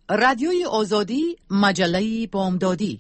رادیوی آزادی، مجله بامدادی.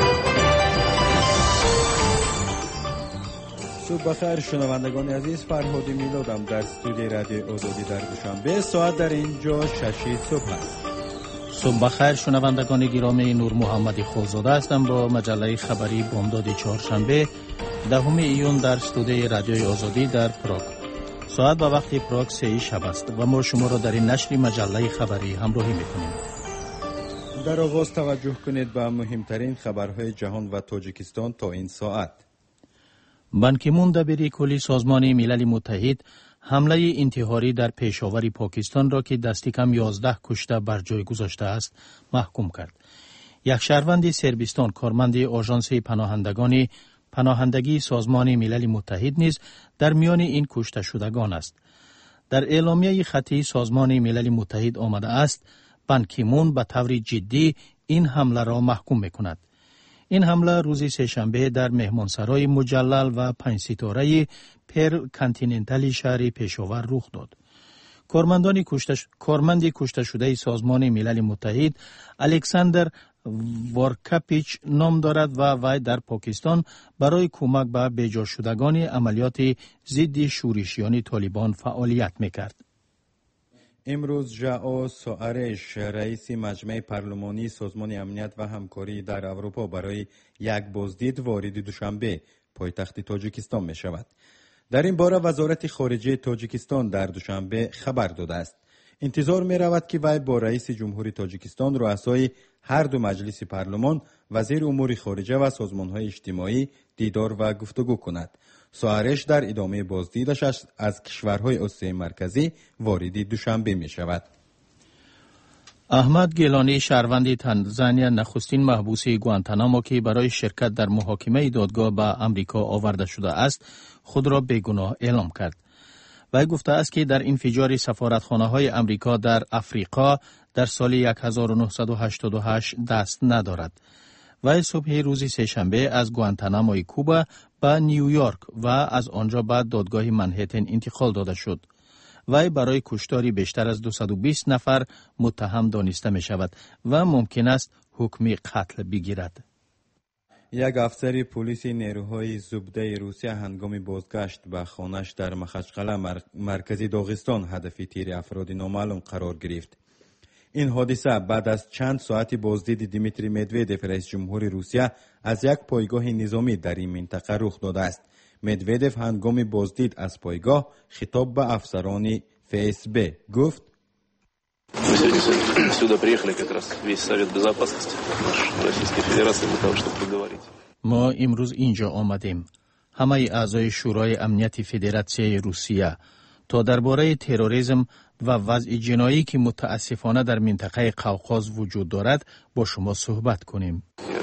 صبح بخیر شنوندگان عزیز، فرهادی میلادم در استودیوی رادیو آزادی در دوشنبه. ساعت در اینجا 6 صبح است. صبح بخیر شنوندگان گرامی، نور محمدی خوزاده هستم با مجله خبری بامداد چهارشنبه 10 ایون در استودیوی رادیو آزادی در پراگ. ساعت به وقت پراگ 3 شب است و ما شما را در این نشر مجله خبری همراهی میکنیم. در آغاز توجه کنید به مهمترین خبرهای جهان و تاجیکستان تا این ساعت. بان کی مون دبیر کلی سازمان ملل متحد حمله انتحاری در پیشاور پاکستان را که دستی کم 11 کشته بر جای گذاشته است محکوم کرد. یک شهروند سربستان کارمند آژانس پناهندگی سازمان ملل متحد نیز در میان این کشته شدگان است. در اعلامیه خطی سازمان ملل متحد آمده است بان کی مون به طور جدی این حمله را محکوم میکند. این حمله روز سه‌شنبه در مهمانسرای مجلل و 5 ستاره پر کانتیننتال شهر پیشاور رخ داد. کارمند کشته شده سازمان ملل متحد الکساندر وارکاپیچ نام دارد و وی در پاکستان برای کمک به بیجا شدگان عملیات ضد شورشیان طالبان فعالیت میکرد. امروز ژائو سوارش رئیس مجمع پارلمانی سازمان امنیت و همکاری در اروپا برای یک بازدید وارد دوشنبه پایتخت تاجیکستان می شود. در این باره وزارت خارجه تاجیکستان در دوشنبه خبر داده است. انتظار می رود که وی با رئیس جمهوری تاجیکستان، رؤسای هر دو مجلس پارلمان، وزیر امور خارجه و سازمان‌های اجتماعی دیدار و گفتگو کند. سوارش در ادامه بازدیدش از کشورهای آسیای مرکزی وارد دوشنبه می شود. احمد گیلانی شهروند تنزانیا نخستین محبوس گوانتانامو که برای شرکت در محاکمه دادگاه به امریکا آورده شده است خود را بیگناه اعلام کرد. وی گفته است که در انفجار سفارتخانه‌های امریکا در افریقا در سال 1988 دست ندارد. وی صبح روز سه‌شنبه از گوانتاناموی کوبا به نیویورک و از آنجا به دادگاه منهتن انتقال داده شد. وی برای کشتاری بیشتر از 220 نفر متهم دانسته می شود و ممکن است حکم قتل بگیرد. یک افسر پلیس نیروهای زبده روسیه هنگام بازگشت به خانه‌اش در مخچقله مرکزی داغستان هدف تیر افراد نامعلوم قرار گرفت. این حادثه بعد از چند ساعت بازدید دیمیتری مدودف رئیس جمهور روسیه از یک پایگاه نظامی در این منطقه رخ داده است. مدودف هنگام بازدید از پایگاه خطاب به افسران FSB گفت: ما امروز اینجا آمدیم، همه اعضای شورای امنیت فدراسیون روسیه، تا درباره تروریسم و وضع جنایی که متاسفانه در منطقه قوقاز وجود دارد با شما صحبت کنیم.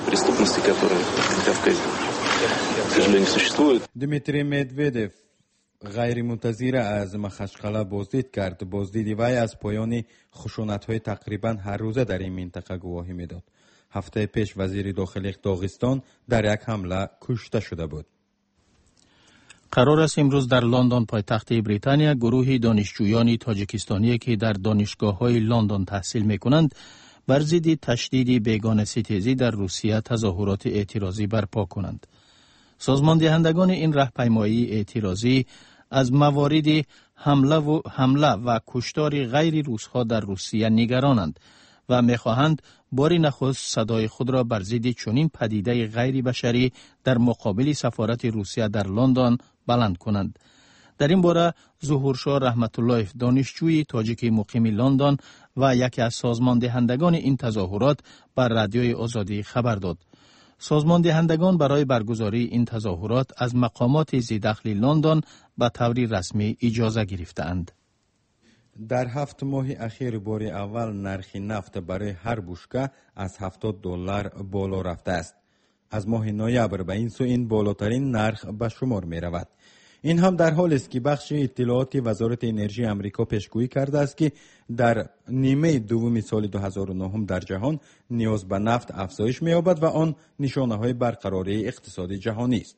دیمیتری مدودف غیر منتظره از مخچقله بازدید کرد. بازدید وی از پایان خشونت‌های تقریبا هر روزه در این منطقه گواهی میداد. هفته پیش وزیر داخلی داغستان در یک حمله کشته شده بود. قرار است امروز در لندن پایتخت بریتانیا گروهی دانشجویان تاجیکستانی که در دانشگاه‌های لندن تحصیل می‌کنند بر ضد تشدید بیگانه ستیزی در روسیه تظاهرات اعتراضی برپا کنند. سازمان دهندگان این راهپیمایی اعتراضی از موارد حمله و کشتار غیر روس‌ها در روسیه نگرانند و می‌خواهند بار نخست صدای خود را بر ضد چنین پدیده غیر بشری در مقابل سفارت روسیه در لندن بلند کنند. در این باره ظهورشاه رحمت الله دانشجوی تاجیک مقیم لندن و یکی از سازمان دهندگان این تظاهرات بر رادیوی آزادی خبر داد. سازمان دهندگان برای برگزاری این تظاهرات از مقامات ذی‌دخل لندن به طور رسمی اجازه گرفتند. در 7 ماه اخیر بار اول نرخ نفت برای هر بشکه از $70 بالا رفته است. از ماه نوامبر به این سو این بالاترین نرخ به شمار می رود. این هم در حالی است که بخش اطلاعات وزارت انرژی امریکا پیشگویی کرده است که در نیمه دوم سال 2009 در جهان نیاز به نفت افزایش می‌یابد و آن نشانه‌های برقراری اقتصاد جهانی است.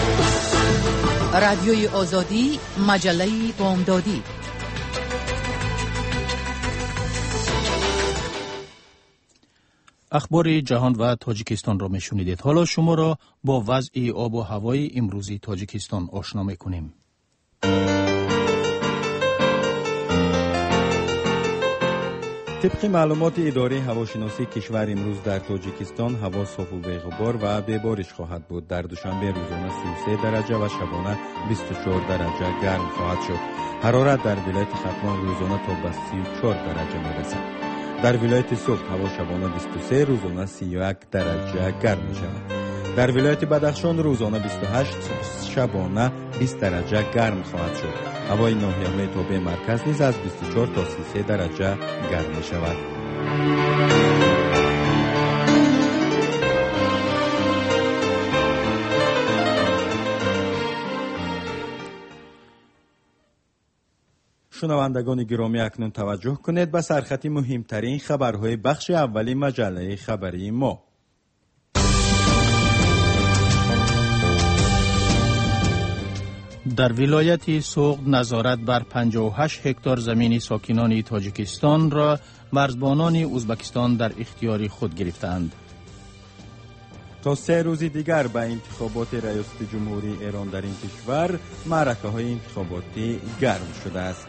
رادیوی آزادی، مجله بامدادی. اخبار جهان و تاجیکستان را میشنیدید. حالا شما را با وضع آب و هوای امروزی تاجیکستان آشنا میکنیم. طبق معلومات اداره هواشناسی کشور امروز در تاجیکستان هوا صاف و بی‌غبار و ببارش خواهد بود. در دوشنبه روزانه 33 درجه و شبانه 24 درجه گرم خواهد شد. حرارت در ولایت ختلان روزانه تا به 34 درجه میرسد. در ولایت صبح هوا شبانه 23 روزانه 31 درجه گرم می شود. در ولایت بدخشان روزانه 28 شبانه 20 درجه گرم خواهد شد. هوای ناحیه تابع مرکز نیز از 24 تا 33 درجه گرم می شود. شنوندگان گرامی اکنون توجه کنید به سرخط مهمترین خبرهای بخش اولی مجله خبری ما. در ولایت سوغد نظارت بر 58 هکتار زمین ساکنان تاجیکستان را مرزبانان ازبکستان در اختیار خود گرفتند. تا 3 روز دیگر به انتخابات ریاست جمهوری ایران در این کشور معرکه‌های انتخاباتی گرم شده است.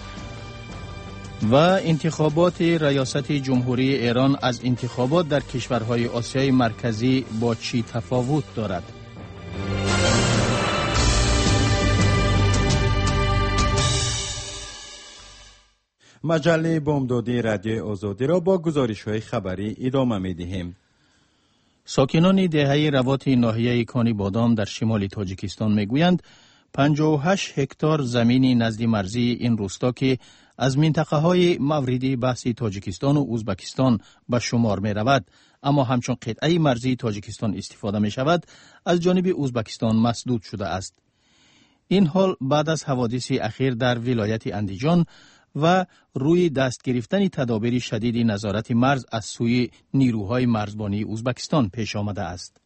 و انتخابات ریاست جمهوری ایران از انتخابات در کشورهای آسیای مرکزی با چی تفاوت دارد؟ مجله بامدادی رادیو آزادی را با گزارش‌های خبری ادامه می‌دهیم. ساکنان دهه روات ناحیه کانی بادام در شمال تاجیکستان میگویند 58 هکتار زمین نزد مرزی این روستا که از منطقه های موردی بحث تاجیکستان و ازبکستان به شمار می رود، اما همچون قطعه مرزی تاجیکستان استفاده می شود، از جانب ازبکستان مسدود شده است. این حال بعد از حوادث اخیر در ولایت اندیجان و روی دست گرفتن تدابیر شدید نظارت مرز از سوی نیروهای مرزبانی ازبکستان پیش آمده است.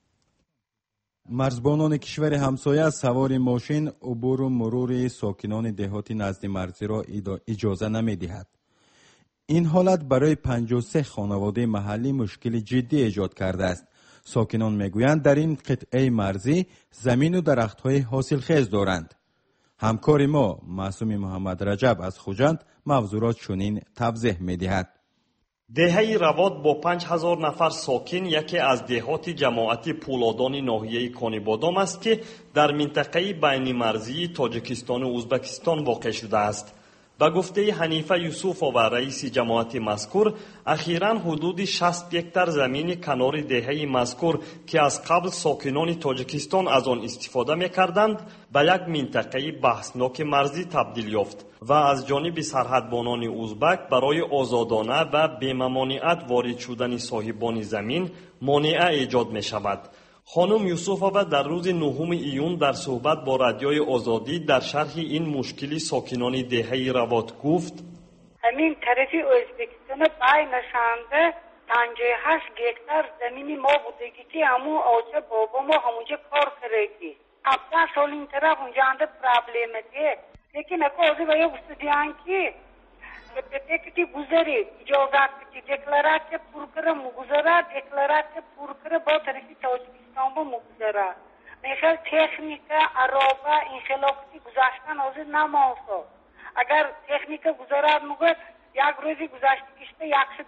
مرزبانان کشور همسایه سوار ماشین عبور و مرور ساکنان دهات نزد مرزی را اجازه نمی‌دهد. این حالت برای 53 خانواده محلی مشکل جدی ایجاد کرده است. ساکنان میگویند در این قطعه مرزی زمین و درخت‌های حاصلخیز دارند. همکار ما معصوم محمد رجب از خوجند موضوع را چنین توضیح می‌دهد. دهه روات با 5000 نفر ساکن یکی از دهات جماعت پولادان ناحیه کانی بادام است که در منطقه بین مرزی تاجیکستان و ازبکستان واقع شده است. به گفته حنیفه یوسف و رئیس جماعت مذکور، اخیراً حدود 60 هکتار زمین کنار دهه مذکور که از قبل ساکنان تاجیکستان از آن استفاده می‌کردند، به یک منطقه بحثناک مرزی تبدیل یافت و از جانب سرحدبانان ازبک برای آزادانه و بی‌ممانعت وارد شدن صاحبان زمین مانع ایجاد می‌شود. خانم یوسفova در روز 9 ایون در صحبت با رادیوی آزادی در شرح این مشکلی ساکنان دهه روات گفت: همین طرف ازبکستان بینشانده 58 هکتار زمین ما بودگی که همون آجه بابا ما همونجا کار کردی. 17 سال این طرف اونجا انده پرابلمه لیکن اکو آزه باید بستدیان که که گذاری اجازت که دکلارات پر کرده مگذاره دکلارات پر کرده با طرفی تاجیکستان با مگذاره میخواد تکنیک عربه انخلافتی گذاشتن آزه نماسا اگر تکنیک گذارد مگه یک روزی گذاشته کشته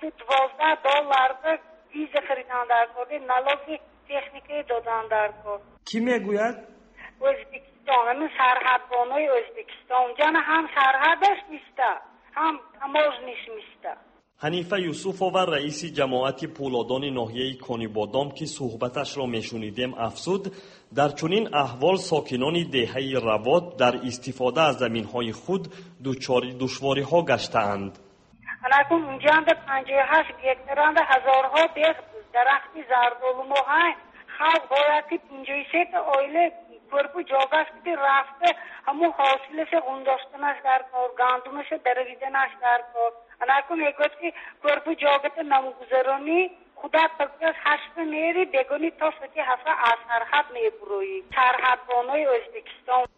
$112 ویز خریدن در کرده نلازی تکنیک دادن در کرد. کی میگوید؟ ازبکستان، همین سرحدبانای ازبکستان جان هم سرحدش نیسته هم امازنیش میسته. حنیفه یوسفova رئیس جماعت پولادان ناحیه کانی بادام که صحبتش را میشنیدیم افزود در چنین احوال ساکنان دهه روات در استفاده از زمینهای خود دشواری ها گشته‌اند. اکنون اونجا 58 هکتار هزارها درخت زردالو های خلق باید 53 آیله کرپو جاگاش که رفته همون حاصلش غنداشتنش در کار گندمش درویدنش در کار اکنون اگه که کرپو جاگت نموگذرانی خدا تکیز هشت میری بگونی تا ستی هفته از سرحد میبروی سرحدبانای ازبکستان.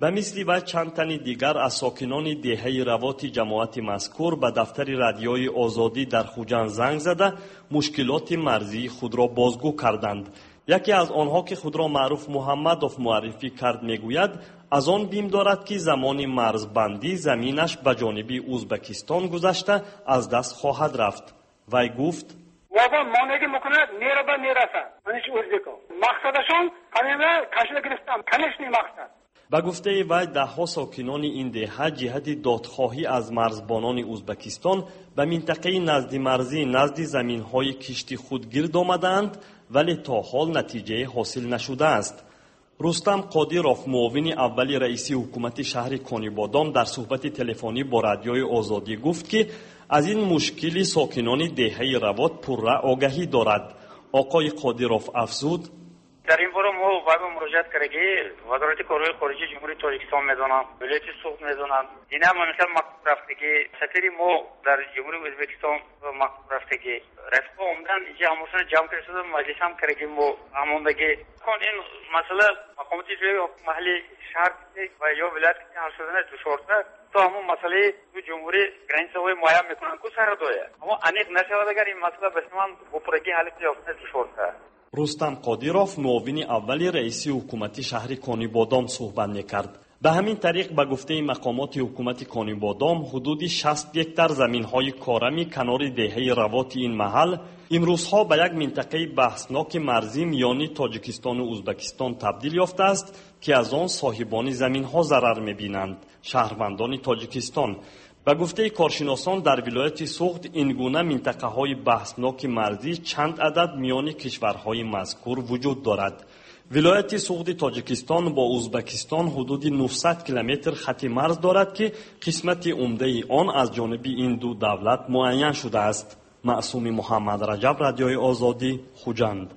به مثل و چند تن دیگر از ساکنان دهه روات جماعت مذکور به دفتر رادیوی آزادی در خوجند زنگ زده مشکلات مرزی خود را بازگو کردند. یکی از آنها که خود را معروف محمدوف معرفی کرد میگوید از آن بیم دارد که زمان مرزبندی زمینش به جانب ازبکستان گذشته از دست خواهد رفت. وی گفت بابا مانگی میکنه میره به میرسه منش ازبکو مقصدشون همین کشل گرفتم کنشنی مقصد. به گفته وی دهها ساکنان این دهه جهت دادخواهی از مرزبانان ازبکستان به منطقه نزد مرزی نزد زمین‌های کشتی خود گرد آمدند ولی تا حال نتیجه حاصل نشده است. رستم قادیروف معاون اول رئیس حکومت شهر کانیبادام در صحبت تلفنی با رادیوی آزادی گفت که از این مشکل ساکنان دهه روات پرره آگاهی دارد. آقای قادیروف افزود در این باره ما باید مراجعت کردیم وزارت کارهای خارجه جمهوری تاجیکستان میدونم ولایت سوخت میدونم این هم منصب مکتوب رفتگی سفیر ما در جمهوری ازبکستان مکتوب رفتگی رفقا اومدن اینجا هموشون جمع کرده مجلس هم کردیم و هموندگی کن این مسئله مقامات جوی محلی شهر و یا ولایت که حل شدن دشوارتر تو همون مسئله تو جمهوری گرانسه های مایم میکنن کو سر دویه اما انیق نشود اگر این مسئله بسیمان بپرگی حالت یافته دشوارتر. رستم قادیروف معاون اول رئیس حکومت شهر کانیبادام صحبت می‌کرد. به همین طریق به گفته مقامات حکومت کانیبادام حدود 60 هکتار زمین‌های کارمی کنار دهه روات این محل امروزها به یک منطقه بحثناک مرزی میان تاجیکستان و ازبکستان تبدیل یافته است که از آن صاحبان زمین‌ها ضرر می‌بینند، شهروندان تاجیکستان. به گفته کارشناسان در ولایت سوخت این گونه منطقه‌های بحثناک مرزی چند عدد میان کشورهای مذکور وجود دارد. ولایت سوخت تاجیکستان با ازبکستان حدود 900 کیلومتر خط مرز دارد که قسمت عمده آن از جانب این دو دولت معین شده است. معصوم محمد رجب، رادیوی آزادی، خوجند.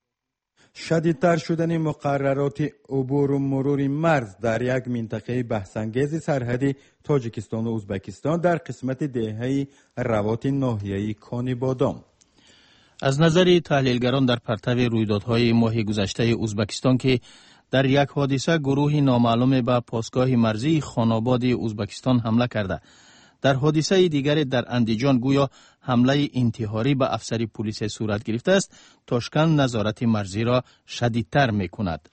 شدیدتر شدن مقررات عبور و مرور مرز در یک منطقه بحث‌انگیز سرحدی تاجیکستان و ازبکستان در قسمت دهه روات ناحیه‌ای کانیبادام. از نظر تحلیلگران در پرتو رویدادهای ماه گذشته ازبکستان که در یک حادثه گروهی نامعلوم به پاسگاه مرزی خاناباد ازبکستان حمله کرده، در حادثه دیگر در اندیجان گویا حمله انتحاری به افسر پلیس صورت گرفته است، تاشکند نظارت مرزی را شدیدتر می‌کند.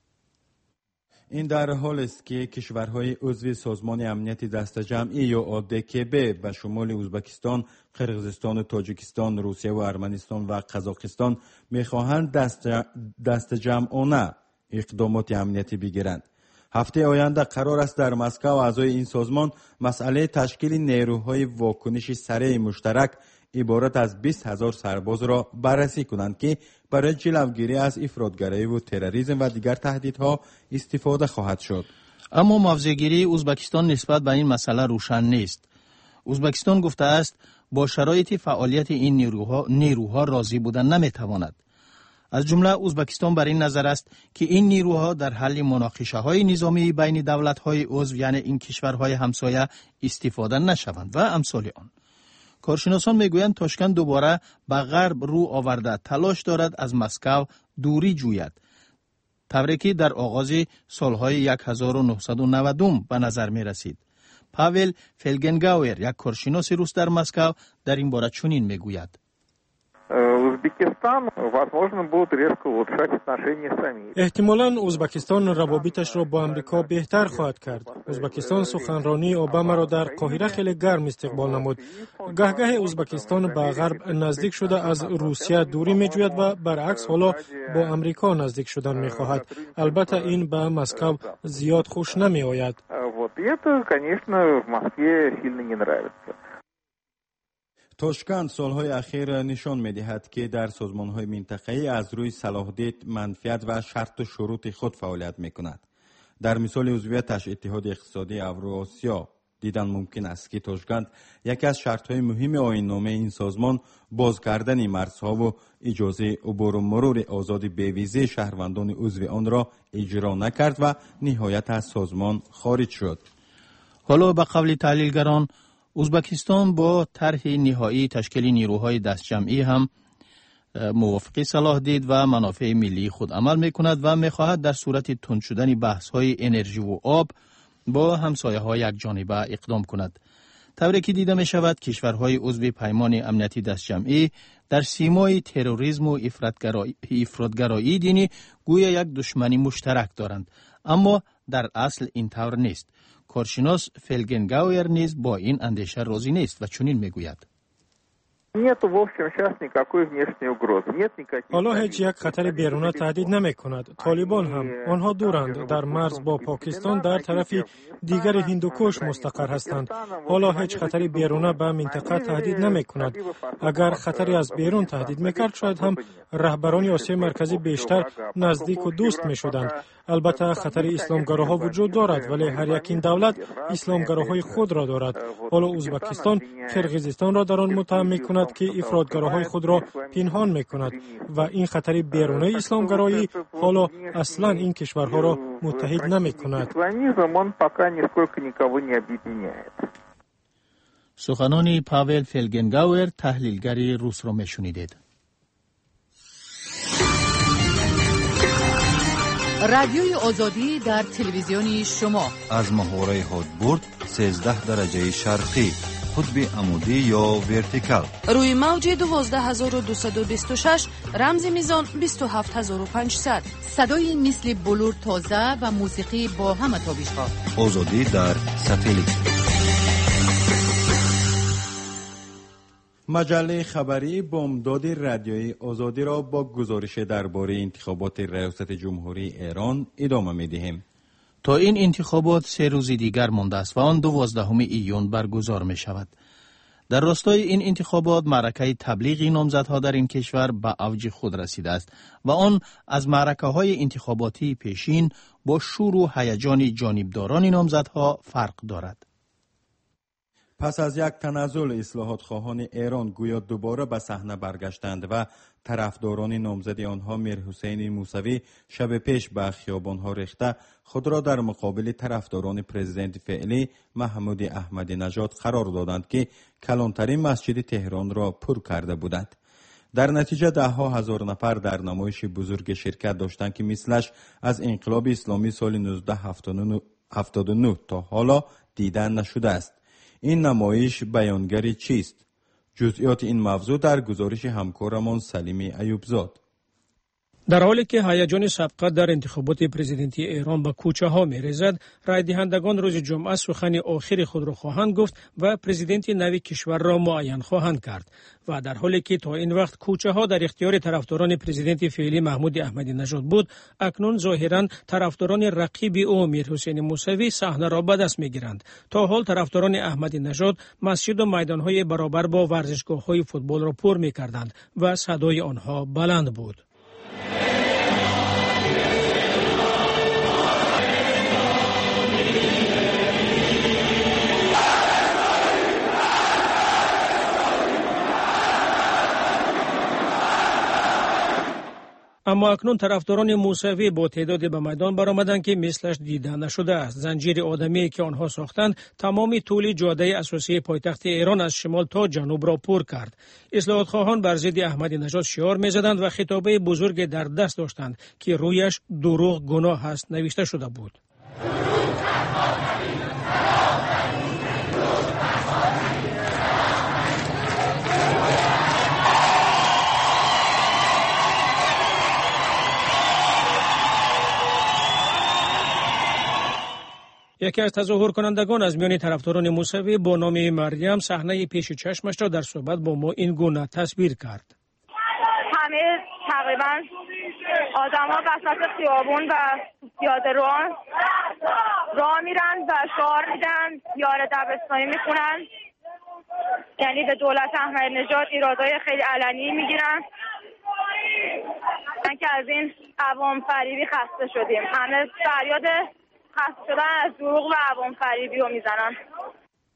این در حال است که کشورهای عضو سازمان امنیت دست جمعی یا آدکب به شمال ازبکستان، قرقیزستان و تاجیکستان، روسیه و ارمنستان و قزاقستان می‌خواهند دست جمعانه اقدامات امنیتی بگیرند. هفته آینده قرار است در مسکو اعضای این سازمان مسئله تشکیل نیروهای واکنش سریع مشترک عبارت از 20,000 سرباز را بررسی کنند که برای جلوگیری از افراطگرایی و تروریسم و دیگر تهدیدها استفاده خواهد شد. اما موضع‌گیری ازبکستان نسبت به این مسئله روشن نیست. ازبکستان گفته است با شرایط فعالیت این نیروها راضی بودن نمیتواند. از جمله ازبکستان بر این نظر است که این نیروها در حل مناقشه‌های نظامی بین دولت‌های عضو یعنی این کشورهای همسایه استفاده نشوند و امثال آن. کارشناسان میگویند تاشکند دوباره به غرب رو آورده تلاش دارد از مسکو دوری جوید، طوری که در آغاز سالهای 1990 به نظر می رسید. پاول فلگنگاور، یک کارشناس روس در مسکو، در این باره چنین میگوید: احتمالاً ازبکستان روابطش را با امریکا بهتر خواهد کرد. ازبکستان سخنرانی اوباما را در قاهره خیلی گرم استقبال نمود. گهگاه ازبکستان به غرب نزدیک شده از روسیه دوری می‌جوید و برعکس حالا با امریکا نزدیک شدن می‌خواهد. البته این به مسکو زیاد خوش نمی‌آید. تاشکند سالهای اخیر نشان می‌دهد که در سازمان‌های منطقه‌ای از روی صلاحیت، منفعت و شرط و شروط خود فعالیت می‌کند. در مثال عضویتش اتحاد اقتصادی اوراسیا دیدن ممکن است که تاشکند یکی از شرط‌های مهم آیین‌نامه این سازمان باز کردن مرزها و اجازه عبور و مرور آزاد بویزه شهروندان عضو آن را اجرا نکرد و نهایت از سازمان خارج شد. حالا به قول تحلیلگران ازبکستان با طرح نهایی تشکیل نیروهای دست جمعی هم موافقی صلاح دید و منافع ملی خود عمل می کند و می خواهد در صورت تند شدن بحث های انرژی و آب با همسایه های یک جانبه اقدام کند. طوری که دیده می شود کشورهای عضو پیمان امنیتی دستجمعی در سیمای تروریسم و افراطگرایی دینی گویا یک دشمنی مشترک دارند، اما در اصل این طور نیست. کارشناس فلگنگاویر نیز با این اندیشه راضی نیست و چنین می گوید: حالا هیچ یک خطر بیرونه تهدید نمی کند. طالبان هم آنها دورند، در مرز با پاکستان در طرف دیگر هندوکش مستقر هستند. حالا هیچ خطری بیرونه به منطقه تهدید نمی کند. اگر خطری از بیرون تهدید میکرد شاید هم رهبران آسیای مرکزی بیشتر نزدیک و دوست می شدند. البته خطر اسلامگراها وجود دارد، ولی هر یک این دولت اسلامگراهای خود را دارد. حالا ازبکستان کرغیزستان را در آن متهم می کند که افراطگراهای خود را پنهان می کند و این خطر بیرونه اسلامگرایی حالا اصلا این کشورها را متحد نمی کند. سخنان پاول فلگنگاور، تحلیلگر روس را می شنیدید. رادیوی آزادی در تلویزیون شما از محوره هدبرد 13 درجه شرقی، قطب عمودی یا ورتیکال، روی موج 12226 رمز میزان 27500، صدای مثل بلور تازه و موسیقی با همه تابش‌ها. آزادی در ساتلیت. مجله خبری بامداد رادیوی آزادی را با گزارش درباره انتخابات ریاست جمهوری ایران ادامه می‌دهیم. تا این انتخابات 3 روز دیگر مانده است و آن 12 ایون برگزار می شود. در راستای این انتخابات معرکه تبلیغ نامزدها در این کشور به اوج خود رسیده است و آن از معرکه‌های انتخاباتی پیشین با شور و هیجان جانبداران نامزدها فرق دارد. پس از یک تنزل اصلاحات خواهان ایران گویا دوباره به صحنه برگشتند و طرفداران نامزد آنها میرحسین موسوی شب پیش به خیابانها ریخته خود را در مقابل طرفداران پرزیدنت فعلی محمود احمدی نژاد قرار دادند که کلانترین مسجد تهران را پر کرده بودند. در نتیجه ده ها هزار نفر در نمایش بزرگ شرکت داشتند که مثلش از انقلاب اسلامی سال 1979 تا حالا دیدن نشده است. این نمایش بیانگر چیست؟ جزئیات این موضوع در گزارش همکارمان سلیم ایوبزاد. در حالی که هیجان سبقت در انتخابات پرزیدنتی ایران به کوچه ها می ریزد، رای دهندگان روز جمعه سخن آخر خود را خواهند گفت و پرزیدنت نوی کشور را معین خواهند کرد. و در حالی که تا این وقت کوچه ها در اختیار طرفداران پرزیدنت فعلی محمود احمدی نژاد بود، اکنون ظاهرا طرفداران رقیب او میرحسین موسوی صحنه را به دست می گیرند. تا حال طرفداران احمدی نژاد مسجد و میدانهای برابر با ورزشگاه‌های فوتبال را پر می کردند و صدای آنها بلند بود. اما اکنون طرفداران موسوی با تعدادی به میدان برآمدند که مثلش دیده نشده است. زنجیر آدمی که آنها ساختند تمام طول جاده اساسی پایتخت ایران از شمال تا جنوب را پر کرد. اصلاحات خواهان بر ضد احمدی نژاد شعار می‌زدند و خطابه بزرگ در دست داشتند که رویش دروغ گناه است نوشته شده بود. یکی از تظاهر کنندگان از میان طرفداران موسوی با نام مریم صحنه پیش چشمش را در صحبت با ما این گونه تصویر کرد. همه تقریبا آدما وسط خیابون و پیاده راه میرن و شعار میدن، یار دبستانی میخونن، یعنی به دولت احمدی نژاد ایرادای خیلی علنی میگیرن. من که از این عوام فریبی خسته شدیم. همه فریاد خسته شدن از دروغ و عوام فریبی رو میزنن.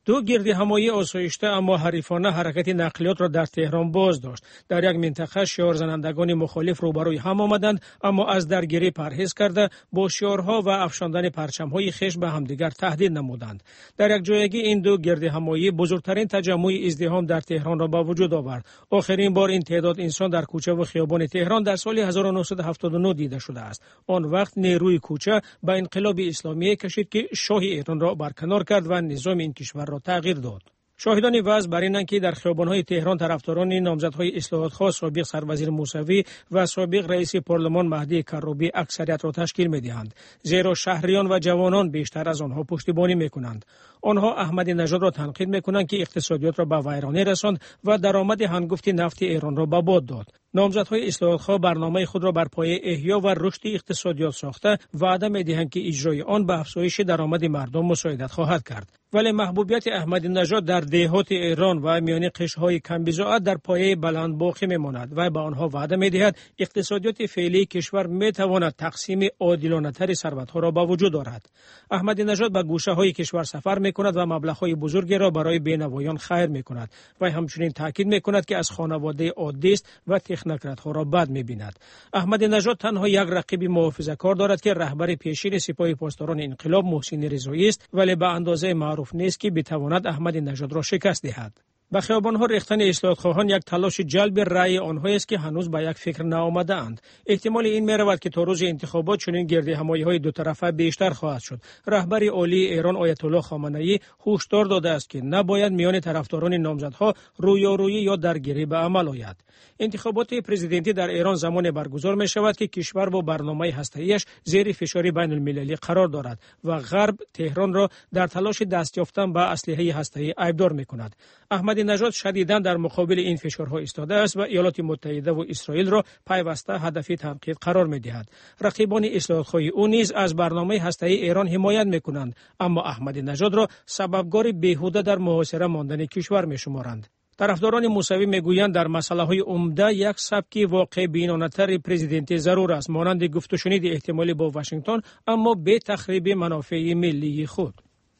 دو گردهمایی آسایشته اما حریفانه حرکت نقلیات را در تهران باز داشت. در یک منطقه شعار زنندگان مخالف روبروی هم آمدند، اما از درگیری پرهیز کرده با شعارها و افشاندن پرچم‌های خشن به همدیگر تهدید نمودند. در یک جایگی این دو گردهمایی بزرگترین تجمع ازدحام در تهران را به وجود آورد. آخرین بار این تعداد انسان در کوچه و خیابان تهران در سال 1979 دیده شده است. آن وقت نیروی کوچه به انقلاب اسلامی کشید که شاه ایران را برکنار کرد و نظام این کشور را تغییر داد. شاهدان وضع بر اینند که در خیابان‌های تهران طرفداران نامزدهای اصلاحات‌خواه سابق سروزیر موسوی و سابق رئیس پارلمان مهدی کروبی اکثریت را تشکیل می‌دهند، زیرا شهریان و جوانان بیشتر از آنها پشتیبانی می‌کنند. آنها احمدی نژاد را تنقید می‌کنند که اقتصادیات را به ویرانی رساند و درآمد هنگفت نفت ایران را به باد داد. نامزدهای اصلاحات‌خواه برنامه خود را بر پایه احیا و رشد اقتصادیات ساخته وعده می‌دهند که اجرای آن به افزایش درآمد مردم مساعدت خواهد کرد. ولی محبوبیت احمدی نژاد در دهات ایران و میان قشرهای کم بضاعت در پایه بلند باقی میماند و به آنها وعده می‌دهد اقتصادیات فعلی کشور می‌تواند تقسیم عادلانه‌تر ثروت‌ها را به وجود آورد. احمدی نژاد به گوشه‌های کشور سفر می‌کند و مبلغ‌های بزرگی را برای بینوایان خیر می‌کند و همچنین تاکید می‌کند که از خانواده عادی است و تکنوکرات‌ها را بد می‌بیند. احمدی نژاد تنها یک رقیب محافظه‌کار دارد که رهبر پیشین سپاه پاسداران انقلاب محسن رضایی است، ولی به اندازه معروف نیست که بتواند احمدی نژاد را شکست دهد. به خیابان‌ها ریختن اصلاح‌خواهان یک تلاش جلب رأی آنهایی است که هنوز به یک فکر نآمده‌اند. احتمال این می‌رود که تا روز انتخابات چنین گردهمایی‌های دو طرفه بیشتر خواهد شد. رهبر عالی ایران آیت الله خامنه‌ای هشدار داده است که نباید میان طرفداران نامزدها رویارویی یا درگیری به عمل آید. انتخابات پرزیدنتی در ایران زمان برگزار می‌شود که کشور با برنامه هسته‌ایش زیر فشار بین‌المللی قرار دارد و غرب تهران را در تلاش دست یافتن به اسلحه هسته‌ای ایبدار می‌کند. احمدی نژاد شدیداً در مقابل این فشارها ایستاده است و ایالات متحده و اسرائیل را پیوسته هدف تنقید قرار می‌دهد. رقیبان اصلاح‌خواه او نیز از برنامه هسته‌ای ایران حمایت می‌کنند، اما احمدی نژاد را سببکار بیهوده در محاصره ماندن کشور می‌شمارند. طرفداران موسوی میگویند در مسائل عمده یک سبک واقع بینانه‌تر پرزیدنتی ضرور است، مانند گفت و شنید احتمالی با واشنگتن اما به تخریب منافع ملی خود.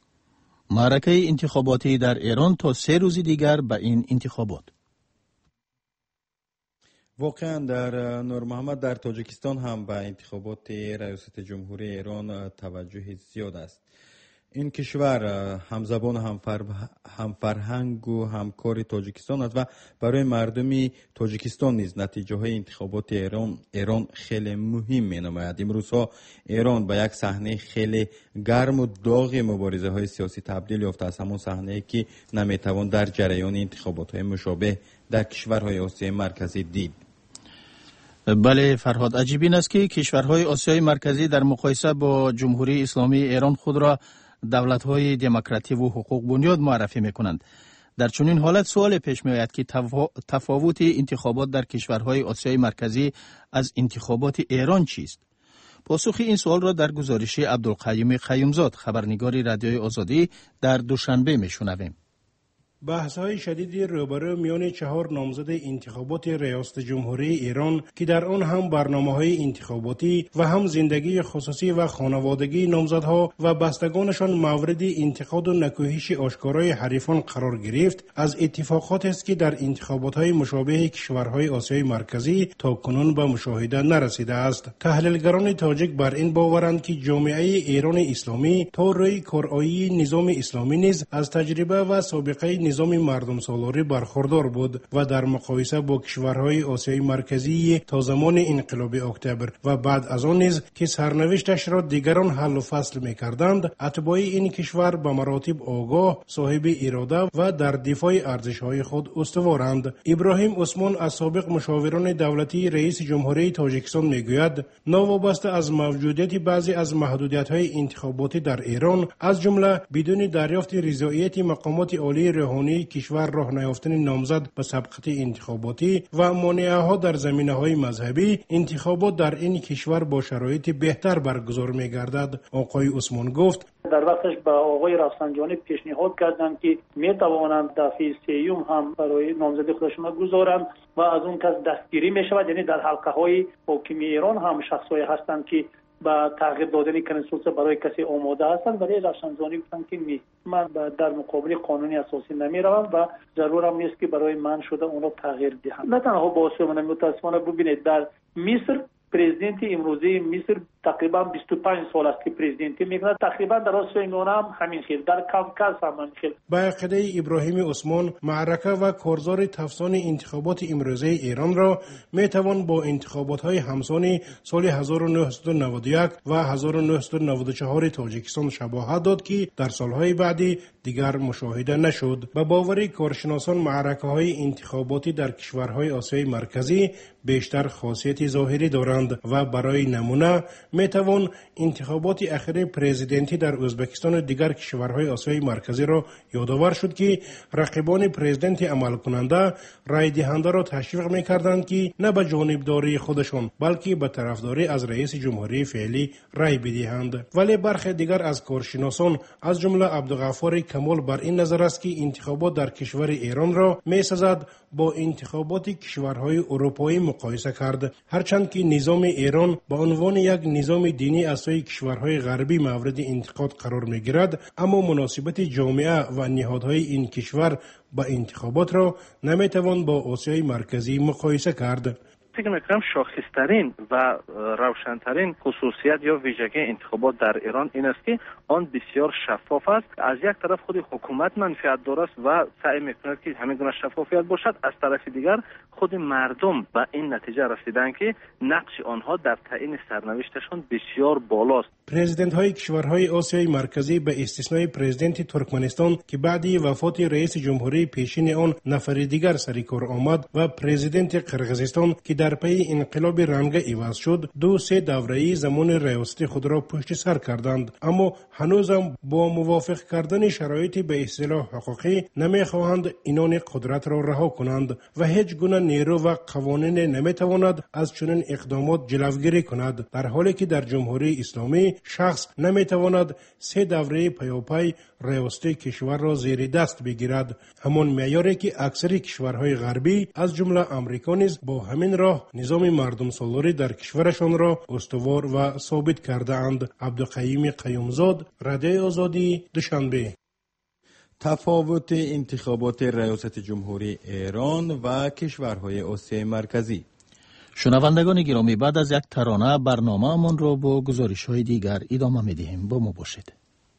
معرکه انتخاباتی در ایران تا 3 روز دیگر به این انتخابات. واقعا در نور محمد در تاجیکستان هم به انتخابات ریاست جمهوری ایران توجه زیاد است. این کشور همزبان هم فرهنگ و همکار تاجیکستان است و برای مردمی تاجیکستان نیز نتیجه های انتخابات ایران خیلی مهم می نماید. امروزها ایران به یک صحنه خیلی گرم و داغ مبارزه های سیاسی تبدیل یافته است، همون صحنه که نمی توان در جریان انتخابات های مشابه در کشورهای آسیای مرکزی دید. بله فرهاد، عجیب این است که کشورهای آسیای مرکزی در مقایسه با جمهوری اسلامی ایران خود را دولت‌های دموکراتیک و حقوق بنیاد معرفی می‌کنند. در چنین حالت سوال پیش می‌آید که تفاوت انتخابات در کشورهای آسیای مرکزی از انتخابات ایران چیست؟ پاسخ این سوال را در گزارش عبدالقیوم قیومزاد، خبرنگار رادیوی آزادی، در دوشنبه می‌شنویم. بحث‌های شدیدی روبرو میان 4 نامزد انتخابات ریاست جمهوری ایران که در آن هم برنامه‌های انتخاباتی و هم زندگی خصوصی و خانوادگی نامزدها و بستگانشان مورد انتقاد و نکوهش آشکارای حریفان قرار گرفت، از اتفاقات است که در انتخابات‌های مشابه کشورهای آسیای مرکزی تا کنون به مشاهده نرسیده است. تحلیلگران تاجیک بر این باورند که جامعه ایران اسلامی تا روی کارایی نظام اسلامی نیز از تجربه و سابقه نظام مردم سالاری برخوردار بود و در مقایسه با کشورهای آسیای مرکزی تا زمان انقلاب اکتبر و بعد از آن نیز که سرنوشتش را دیگران حل و فصل می‌کردند، اتباع این کشور به مراتب آگاه، صاحب اراده و در دفاع ارزش‌های خود استوارند. ابراهیم عثمان از سابق مشاوران دولتی رئیس جمهوری تاجیکستان میگوید ناوابسته از موجودیت بعضی از محدودیت‌های انتخاباتی در ایران، از جمله بدون دریافت رضایت مقامات عالی روحانی کشور راه نیافتن نامزد به سبقت انتخاباتی و مانعه‌ها در زمینه‌های مذهبی، انتخابات در این کشور با شرایط بهتر برگزار می‌گردد. آقای عثمان گفت در وقتش با آقای رفسنجانی پیشنهاد کردند که می‌توانند دفعه سوم هم برای نامزدی خودشون گذارند و از اون کس دستگیری می‌شود، یعنی در حلقه‌های حاکم ایران هم شخصایی هستند که با تغییر دادن کنستیتوسیون برای کسی آماده هستند، ولی رفسنجانی گفتن که من در مقابل قانونی اساسی نمیروم و ضرورم نیست که برای من شده اون رو تغییر دهم. نه تنها با من متاسفانه ببینید در مصر پرزیدنت امروزی مصر تقریبا 25 سال است که پرزیدنتی میکنه، تقریبا در آسیای میانه هم همین خیل، در کافکاز هم همین خیل. با عقیده ابراهیم عثمان معرکه و کارزار تفسان انتخابات امروزی ایران را میتوان با انتخابات های همسان سال 1991 و 1994 تاجیکستان شباهت داد که در سالهای بعدی دیگر مشاهده نشد. با باور کارشناسان معرکه های انتخاباتی در کشورهای آسیای مرکزی بیشتر خاصیت ظاهری دارند و برای نمونه میتوان انتخابات اخیر پرزیدنتی در ازبکستان و دیگر کشورهای آسیای مرکزی را یادآور شد که رقیبان پرزیدنت عمل کننده رای دهنده را تشویق میکردند که نه به جانبداری خودشان بلکه به طرفداری از رئیس جمهوری فعلی رای بدهند. ولی برخی دیگر از کارشناسان از جمله عبدالغفار کمال بر این نظر است که انتخابات در کشور ایران را میسزد با انتخابات کشورهای اروپایی مقایسه کرد، هرچند که نظام ایران به عنوان یک نظام دینی از سوی کشورهای غربی مورد انتقاد قرار میگیرد، اما مناسبت جامعه و نهادهای این کشور با انتخابات را نمیتوان با آسیای مرکزی مقایسه کرد. فکر میکنم شاخصترین و روشنترین خصوصیت یا ویژگی انتخابات در ایران این است که آن بسیار شفاف است. از یک طرف خود حکومت منفعت دارد و سعی میکند که همین گونه شفافیت باشد، از طرف دیگر خود مردم به این نتیجه رسیدند که نقش آنها در تعیین سرنوشتشان بسیار بالاست. پرزیدنت های کشورهای آسیای مرکزی به استثنای پرزیدنت ترکمنستان که بعد وفات رئیس جمهوری پیشین آن نفر دیگر سر کار آمد و پرزیدنت قرقیزستان که در پی انقلاب رنگ عوض شد 2-3 دوره‌ای زمان ریاست خود را پشت سر کردند، اما هنوزم با موافق کردن شرایط به اصطلاح حقوقی نمیخواهند اینان قدرت را رها کنند و هیچ گونه نیرو و قوانین نمیتواند از چنین اقدامات جلوگیری کند، در حالی که در جمهوری اسلامی شخص نمیتواند 3 دوره پیاپی ریاست کشور را زیر دست بگیرد، همان معیاری که اکثر کشورهای غربی از جمله آمریکا نیز با همین راه نظام مردم سالاری در کشورشان را استوار و ثابت کرده اند. عبدالقیوم قیومزاد، رادیو آزادی، دوشنبه. تفاوت انتخابات ریاست جمهوری ایران و کشورهای آسیای مرکزی. شنوندگان گرامی، بعد از یک ترانه برنامه‌مان را با گزارش‌های دیگر ادامه می‌دهیم. با ما باشید.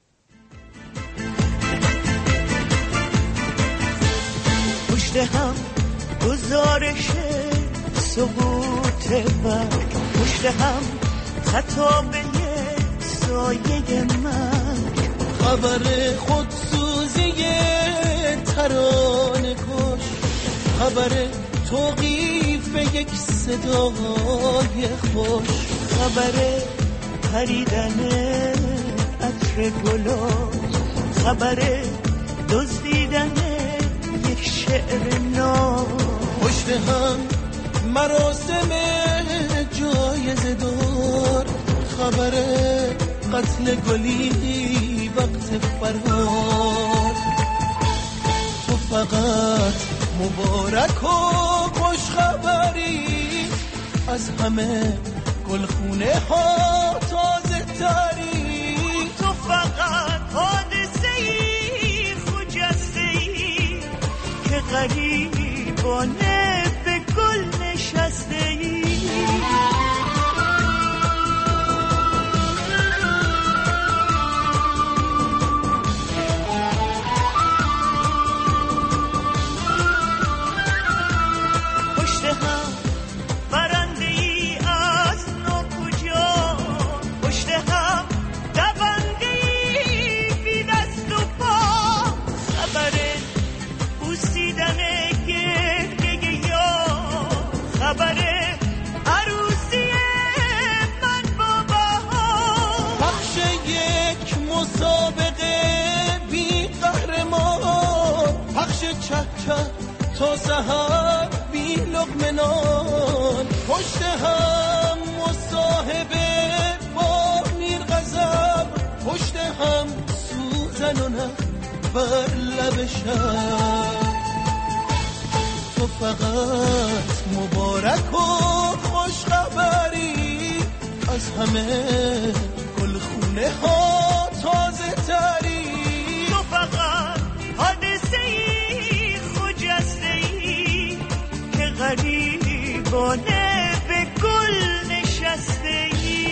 پشت هم گزارش سقوط برگ، پشت هم خطابه سایه مرگ، خبر خودسوزی ترانه کش، خبر توقیف یک صدای خوش، خبر پریدن عطر گلاب، خبر دزدیدن یک شعر ناب، پشت هم مراسم جایزه دار، خبر قتل گلی وقت فرار، تو فقط مبارک و خوش خبری از همه گلخونه ها تازه تری، تو فقط حادثه‌ای خجسته‌ای که غریبانه به گل نشسته‌ای. تا سحر بی لقمه نان، پشت هم مصاحبه با نیر غضب، پشت هم سوزن و نه بر لب شب، تو فقط مبارک و خوش خبری از همه گل خونه ها تازه تری. تو فقط حادثه ای خجسته ای که غریبانه به گل نشسته ای.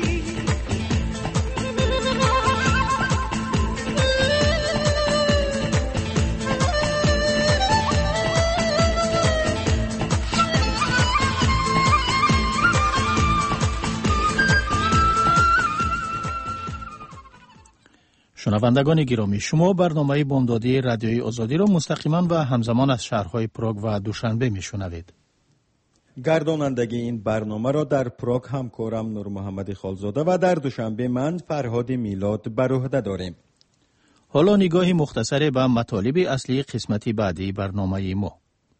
شنوندگان گرامی، شما برنامه بامدادی رادیوی آزادی را مستقیما و همزمان از شهرهای پراگ و دوشنبه میشنوید. گردانندگی این برنامه را در پراگ همکارم نور محمد خالزاده و در دوشنبه من فرهاد میلاد بر عهده داریم. حالا نگاهی مختصر به مطالب اصلی قسمتی بعدی برنامه ما.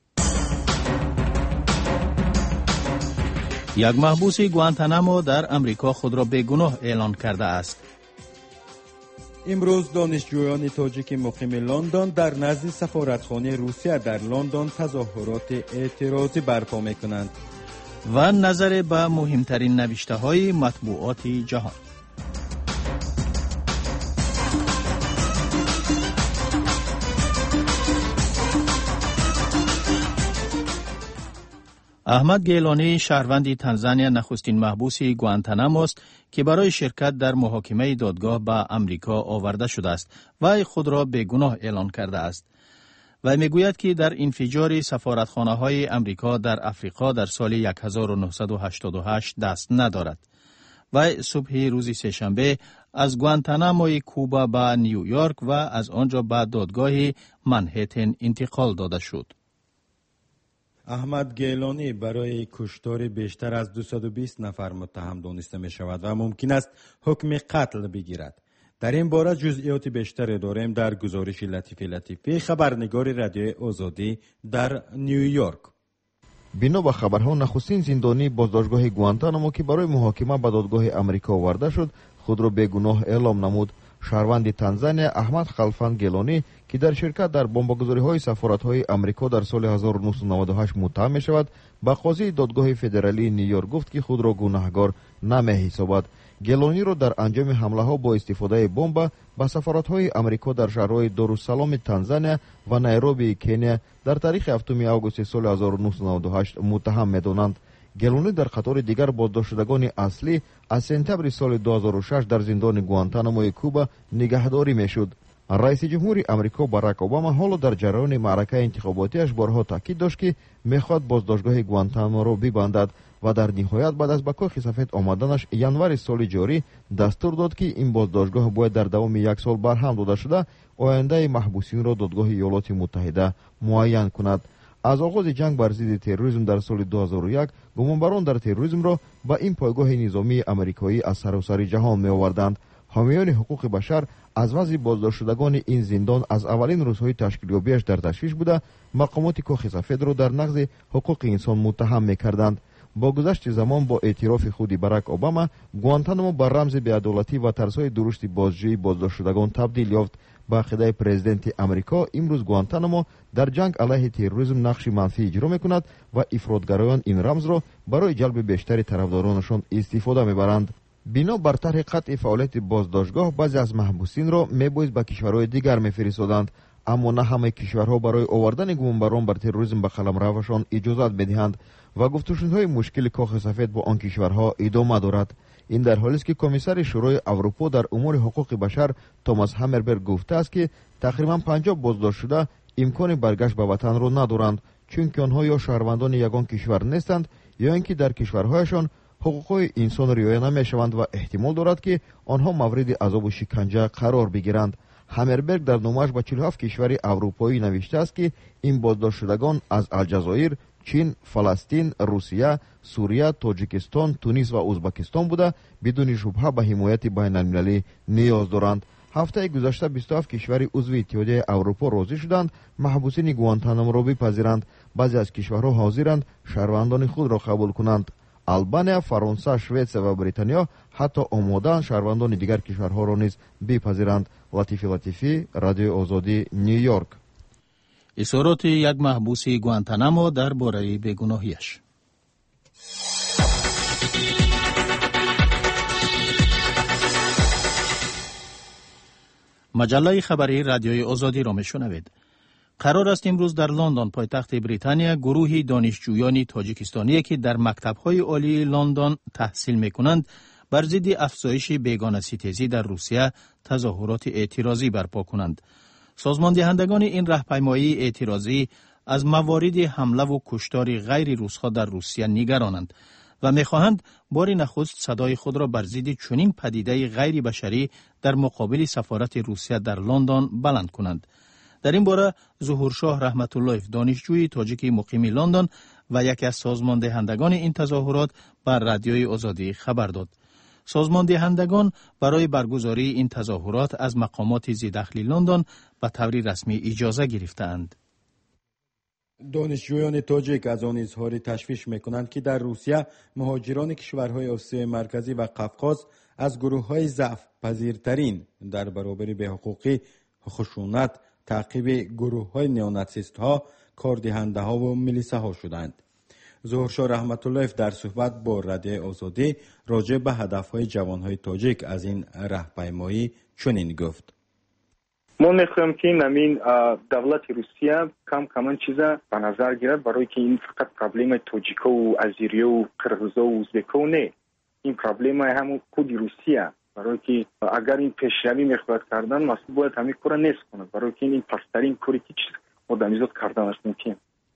یک محبوس گوانتانامو در امریکا خود را بیگناه اعلان کرده است. امروز دانشجویان تاجیک مقیم لندن در نزد سفارتخانه روسیه در لندن تظاهرات اعتراضی برپا می‌کنند. و نظر به مهمترین نوشته‌های مطبوعات جهان. احمد گیلانی شهروند تنزانیا نخستین محبوس گوانتانامو است که برای شرکت در محاکمه دادگاه به امریکا آورده شده است و خود را بیگناه اعلان کرده است. و میگوید که در انفجار سفارتخانه‌های امریکا در افریقا در سال 1988 دست ندارد. و صبح روز سه‌شنبه از گوانتاناموی کوبا به نیویورک و از آنجا به دادگاه منهتن انتقال داده شد. احمد گیلانی برای کشتار بیشتر از 220 نفر متهم دانسته می شود و ممکن است حکم قتل بگیرد. در این باره جزئیات بیشتری داریم در گزارش لطیفی خبرنگار رادیوی آزادی در نیویورک. بنا به خبرها نخستین زندانی بازداشتگاه گوانتانامو که برای محاکمه به دادگاه امریکا آورده شد خود را بیگناه اعلام نمود. شهروند تنزانیا احمد خلفان گیلانی که در شرکت در بمبگذاری‌های سفارت‌های امریکا در سال 1998 متهم می‌شود، به قاضی دادگاه فدرالی نیویورک گفت که خود را گناهکار نمی‌حسابد. گیلانی را در انجام حمله‌ها با استفاده بمب به سفارت‌های امریکا در شهرهای دارالسلام تنزانیا و نیروبی کنیا در تاریخ 7 آگوست سال 1998 متهم می‌دانند. گیلانی در قطار دیگر بازداشتگان اصلی از سپتامبر سال 2006 در زندان گوانتاناموی کوبا نگهداری میشد. رئیس جمهور امریکا باراک اوباما حالا در جریان معرکه انتخاباتیش بارها تاکید داشت که میخواد بازداشتگاه گوانتانامو را ببندد و در نهایت بعد از به کاخ سفید آمدنش ینوار سال جاری دستور داد که این بازداشتگاه باید در دوام یک سال برهم داده شده آینده محبوسین را دادگاه ایالات متحده معین کند. از آغاز جنگ بر ضد تروریسم در سال 2001 گمانبران در تروریسم را به این پایگاه نظامی امریکایی از سراسر جهان می آوردند. حامیان حقوق بشر از وضع بازداشت شدگان این زندان از اولین روزهای تشکیلیابیش در تشویش بوده مقامات کاخ سفید را در نقض حقوق انسان متهم می‌کردند. با گذشت زمان با اعتراف خود باراک اوباما گوانتانامو به رمز بی‌عدالتی و ترس‌های درشت بازجویی بازداشت شدگان تبدیل یافت. با عقیده پرزیدنت امریکا امروز گوانتانامو در جنگ علیه تروریسم نقش منفی اجرا می‌کند و افراطگرایان این رمز را برای جلب بیشتر طرفدارانشان استفاده می‌برند. بنا بر طرح قطع فعالیت بازداشتگاه بعضی از محبوسین را می‌بایست به کشورهای دیگر می‌فرستادند، اما نه همه کشورها برای آوردن گمانبران بر تروریسم به قلمروشان اجازت می‌دهند و گفتگوهای مشکل کاخ سفید با آن کشورها ادامه دارد. این در حالی است که کمیسر شورای اروپا در امور حقوق بشر توماس همربرگ گفته است که تقریبا 50 بازداشت شده امکان برگشت به وطن را ندارند، چون که آنها یا شهروندان یگان کشور نیستند یا اینکه در کشورهایشان حقوق انسان رعایت نمی‌شوند و احتمال دارد که آنها مورد عذاب و شکنجه قرار بگیرند. همربرگ در نامه‌اش به 47 کشور اروپایی نوشته است که این بازداشت شدگان از الجزایر، چین، فلسطین، روسیه، سوریه، تاجیکستان، تونس و ازبکستان بوده بدون شبهه به حمایت بین‌المللی نیاز دارند. هفته گذشته 27 کشور عضو اتحادیه اروپا راضی شدند محبوسین گوانتانامو را بپذیرند. بعضی از کشورها حاضرند شهروندان خود را قبول کنند. آلبانیا، فرانسه، شوئد و بریتانیا حتی آماده‌اند شهروندان دیگر کشورها را نیز بپذیرند. لطیفی، رادیو آزادی، نیویورک. اظهارات یک محبوس گوانتانامو درباره بیگناهیش. مجله خبری رادیوی آزادی را میشنوید. قرار است امروز در لندن پایتخت بریتانیا گروهی دانشجویان تاجیکستانی که در مکتب‌های عالی لندن تحصیل می‌کنند بر ضد افزایش بیگانه‌ستیزی در روسیه تظاهرات اعتراضی برپا کنند. سازمان دهندگان این راهپیمایی اعتراضی از موارد حمله و کشتار غیر روس‌ها در روسیه نگرانند و می‌خواهند بار نخست صدای خود را بر ضد چنین پدیده غیر بشری در مقابل سفارت روسیه در لندن بلند کنند. در این باره ظهورشاه رحمت الله دانشجوی تاجیک مقیم لندن و یکی از سازمان دهندگان این تظاهرات بر رادیوی آزادی خبر داد. سازمان دهندگان برای برگزاری این تظاهرات از مقامات زیرداخلی لندن به طور رسمی اجازه گرفتند. دانشجویان تاجیک از آن اظهار تشویش میکنند که در روسیه مهاجران کشورهای آسیای مرکزی و قفقاز از گروه‌های ضعف پذیرترین در برابر بی‌حقوقی، خشونت، تعقیب گروه‌های نیوناتسیست‌ها، کاردهنده‌ها و میلیساها شدند. ظهورشاه رحمت الله در صحبت با رادیو آزادی راجع به هدف‌های جوان‌های تاجیک از این راهپیمایی چنین گفت: ما میخوایم که این دولت روسیه کم چیزا به نظر گیرد، برای که این فقط پرابلم تاجیکا و ازیریا و قرغیزا و ازبکا نه، این پرابلم همون خود روسیه، برای که اگر این پیشروی میخواد کردن مسئول باید همین کار نیست کنه، برای که این پسترین کاری که آدمیزاد کردنش ممکن.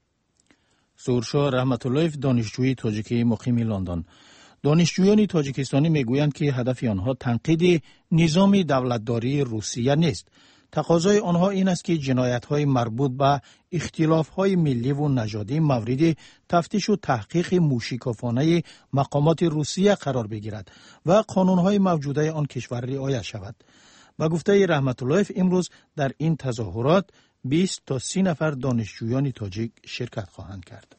ظهورشاه رحمت الله دانشجوی تاجیکی مقیم لندن. دانشجویان تاجیکستانی میگویند که هدف آنها تنقید نظام دولتداری روسیه نیست. تقاضای آنها این است که جنایت‌های مربوط به اختلاف‌های ملی و نژادی مورد تفتیش و تحقیق موشکافانه مقامات روسیه قرار بگیرد و قانون‌های موجوده آن کشور رعایت شود. با گفته رحمت الله امروز در این تظاهرات 20 تا 30 نفر دانشجویان تاجیک شرکت خواهند کرد.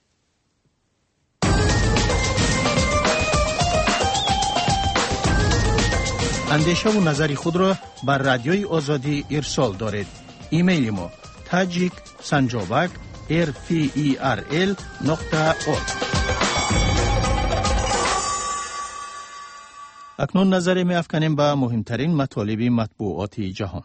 اندیشه و نظر خود را بر رادیوی آزادی ارسال دارید. ایمیل ما tajik@rferl.org. اکنون نظر می افکنیم به مهمترین مطالب مطبوعات جهان.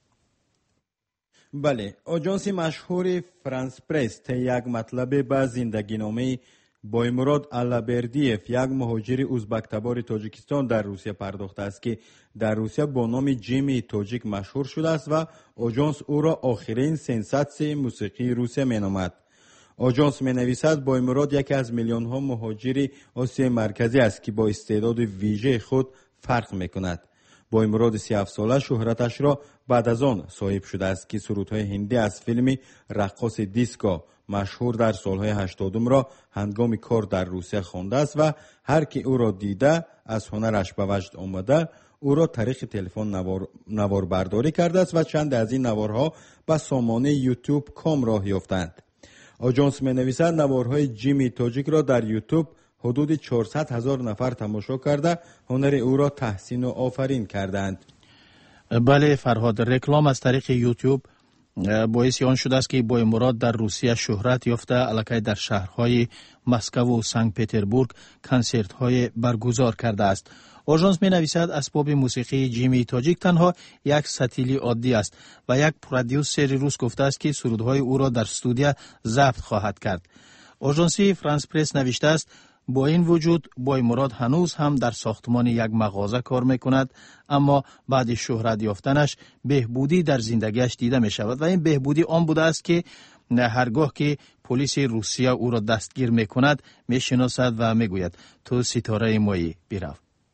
بله، آژانس مشهور فرانس پرس یک مطلب به زندگی نامه بایمراد آلابردیف، یک مهاجر ازبک تبار تاجیکستان در روسیه پرداخته است که در روسیه با نام جیمی تاجیک مشهور شده است و آژانس او را آخرین سنساسیون موسیقی روسیه مینامد. آژانس مینویسد بایمراد یکی از میلیون ها مهاجر آسیای مرکزی است که با استعداد ویژه خود فرق میکند. بایمراد 37 ساله شهرتش را بعد از آن صاحب شده است که سرودهای هندی از فیلم رقاص دیسکو مشهور در سالهای 80 را هنگام کار در روسیه خوانده است و هر کی او را دیده از هنرش به وجد آمده او را طریق تلفن نوار برداری کرده است و چند از این نوارها به سامانه یوتیوب کام راه یافتند. آژانس می‌نویسد نوارهای جیمی تاجیک را در یوتیوب حدود 400,000 نفر تماشا کرده هنر او را تحسین و آفرین کردند. بله فرهاد، رکلام از طریق یوتیوب باعث آن شده است که بایمراد در روسیه شهرت یافته الکی در شهرهای مسکو و سنت پتربورگ کنسرت‌های برگزار کرده است. آژانس می‌نویسد اسباب موسیقی جیمی تاجیک تنها یک ستیلی عادی است و یک پرودیوسر روس گفته است که سرودهای او را در استودیو ضبط خواهد کرد. آژانس فرانس پرس نوشته است با این وجود بایمراد هنوز هم در ساختمان یک مغازه کار میکند، اما بعد شهرت یافتنش بهبودی در زندگیش دیده می شود و این بهبودی آن بوده است که هرگاه که پلیس روسیه او را دستگیر میکند میشناسد و میگوید تو ستاره مایی برو.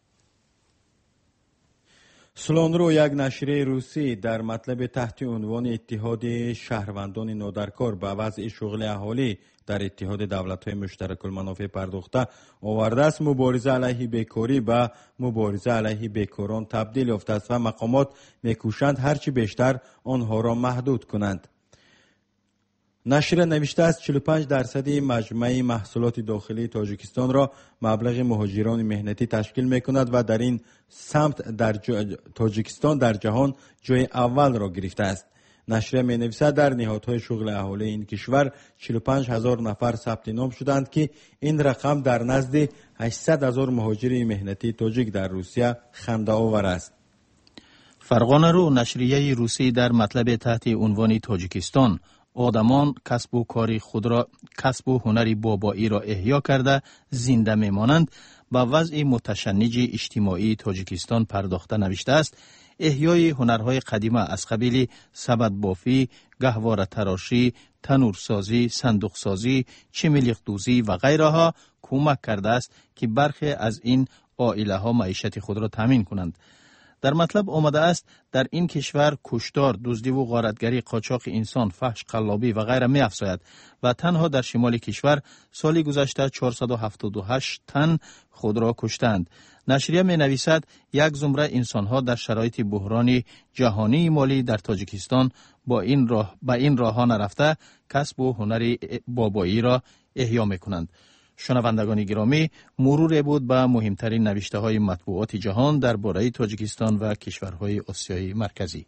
سلانرو یک نشریه روسی در مطلب تحت عنوان اتحاد شهروندان نادرکار به وضع شغل اهالی در اتحاد دولت‌های مشترک المنافع پرداخته آورده است مبارزه علیه بیکاری به مبارزه علیه بیکاران تبدیل یافته است و مقامات میکوشند هرچی بیشتر آنها را محدود کنند. نشریه نوشته است 45% مجمع محصولات داخلی تاجیکستان را مبلغ مهاجران مهنتی تشکیل می‌کند و در این سمت در تاجیکستان در جهان جای اول را گرفته است. نشریه می‌نویسد در نهادهای شغل اهالی این کشور 45,000 نفر ثبت نام شدند که این رقم در نزد 800,000 مهاجر مهنتی تاجیک در روسیه خنده آور است. فرغانه رو نشریه روسی در مطلب تحت عنوان تاجیکستان آدمان کسب و کاری خود را کسب و هنری بابایی را احیا کرده زنده میمانند با وضع متشنج اجتماعی تاجیکستان پرداخته نوشته است. احیای هنرهای قدیمه از قبیل سبد بافی، گهواره تراشی، تنورسازی، صندوقسازی، چملیق دوزی و غیرها کمک کرده است که برخی از این عائله ها معیشت خود را تامین کنند. در مطلب آمده است در این کشور کشتار، دزدی و غارتگری، قاچاق انسان، فحش، قلابی و غیره می افزاید و تنها در شمال کشور سال گذشته 478 تن خود را کشتند. نشریه می نویسد یک زمره انسان ها در شرایط بحران جهانی مالی در تاجیکستان با این راه نرفته کسب و هنر بابایی را احیا می کنند. شنوندگان گرامی، مرور بود به مهمترین نوشته های مطبوعات جهان درباره تاجیکستان و کشورهای آسیای مرکزی.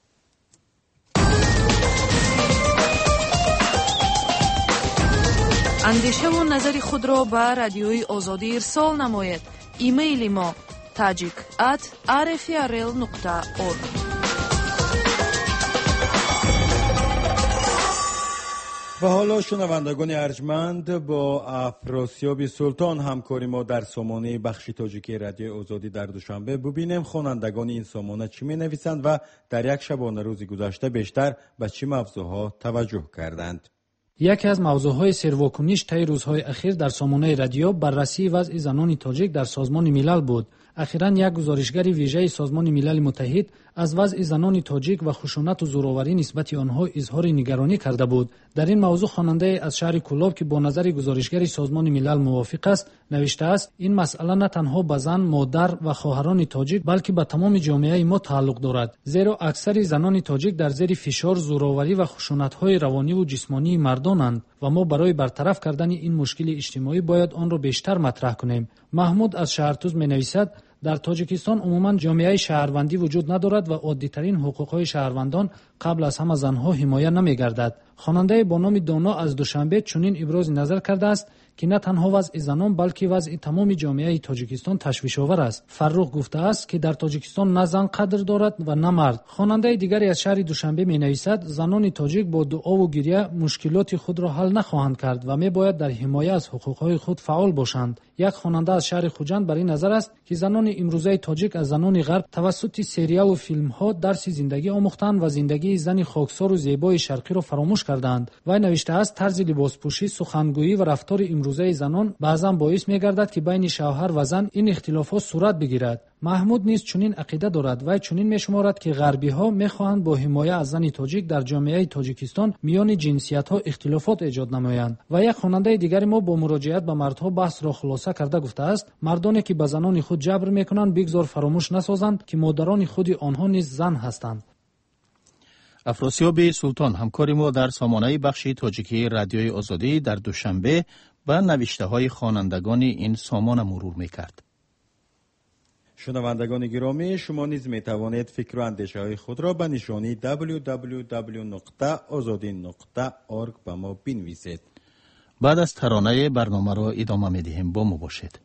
اندیشه و نظر خود را به رادیوی آزادی ارسال نماید. ایمیل ما tajik@rfrl.org. و حالا شنوندگان ارجمند، با افراسیاب سلطان همکاری ما در سامانه بخش تاجیکی رادیو آزادی در دوشنبه ببینیم خوانندگان این سامانه چی می نویسند و در یک شبانه روز گذشته بیشتر به چه موضوعها توجه کردند. یکی از موضوعهای سرواکنیش طی روزهای اخیر در سامانه رادیو بررسی وضع زنان تاجیک در سازمان ملل بود. اخیراً یک گزارشگر ویژه سازمان ملل متحد از وضع زنان تاجیک و خشونت و زورآوری نسبت آنها اظهار نگرانی کرده بود. در این موضوع خواننده از شهر کولاب که با نظر گزارشگر سازمان ملل موافق است نوشته است: این مسئله نه تنها به زن، مادر و خواهران تاجیک بلکه به تمام جامعه ما تعلق دارد، زیرا اکثر زنان تاجیک در زیر فشار، زورآوری و خشونت‌های روانی و جسمانی مردانند و ما برای برطرف کردن این مشکل اجتماعی باید آن را بیشتر مطرح کنیم. محمود از شهرتوز می‌نویسد: در تاجیکستان عموماً جامعه شهروندی وجود ندارد و عادی‌ترین حقوق‌های شهروندان قبل از همه زنها حمایت نمی‌گردد. خواننده با نام دانا از دوشنبه چنین ابراز نظر کرده است که نه تنها وضع زنان بلکه وضع تمام جامعه تاجیکستان تشویش‌آور است. فرخ گفته است که در تاجیکستان نه زن قدر دارد و نه مرد. خواننده دیگری از شهر دوشنبه می‌نویسد: زنان تاجیک با دعا و گریه مشکلات خود را حل نخواهند کرد و می‌باید در حمایت از حقوق‌های خود فعال باشند. یک خواننده از شهر خوجند بر این نظر است که زنان امروزه تاجیک از زنان غرب توسط سریال و فیلم‌ها درس زندگی آموختند و زندگی زن خاکسار و زیبای شرقی را فراموش کردند. و نوشته است: طرز لباسپوشی، سخنگویی و رفتار امروزه زنان بعضا باعث می‌گردد که بین شوهر و زن این اختلافات صورت بگیرد. محمود نیز چنین عقیده دارد و چنین می‌شمارد که غربی‌ها می‌خواهند با حمایت از زن تاجیک در جامعه تاجیکستان میان جنسیت‌ها اختلافات ایجاد نمایند. و یک خواننده دیگر ما با مراجعت به مردها بحث را خلاصه کرده گفته است: مردانی که به زنان خود جبر می‌کنند بگذار فراموش نسازند که مادران خود آنها نیز زن هستند. افراسیاب سلطان همکار ما در سامانه بخش تاجیکی رادیوی آزادی در دوشنبه به نوشته‌های خوانندگان این سامانه مرور می‌کرد. شنوندگان گرامی، شما نیز می توانید فکر و اندیشه های خود را به نشانی www.azadi.org به ما بنویسید. بعد از ترانه برنامه را ادامه می دهیم. با ما باشید.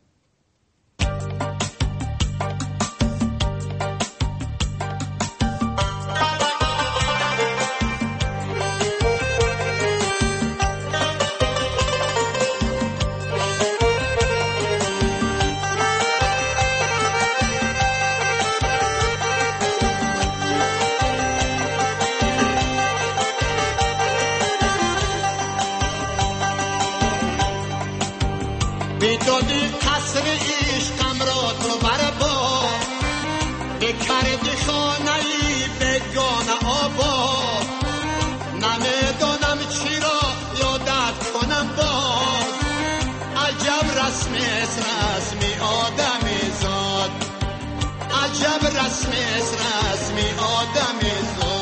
بیدادی قصر عشقم را تو برباد، بکردی خانه‌ای بگانه آباد، نمیدانم چرا یادت کنم باز، عجب رسم رسمی آدمی زاد، عجب رسم رسمی آدمی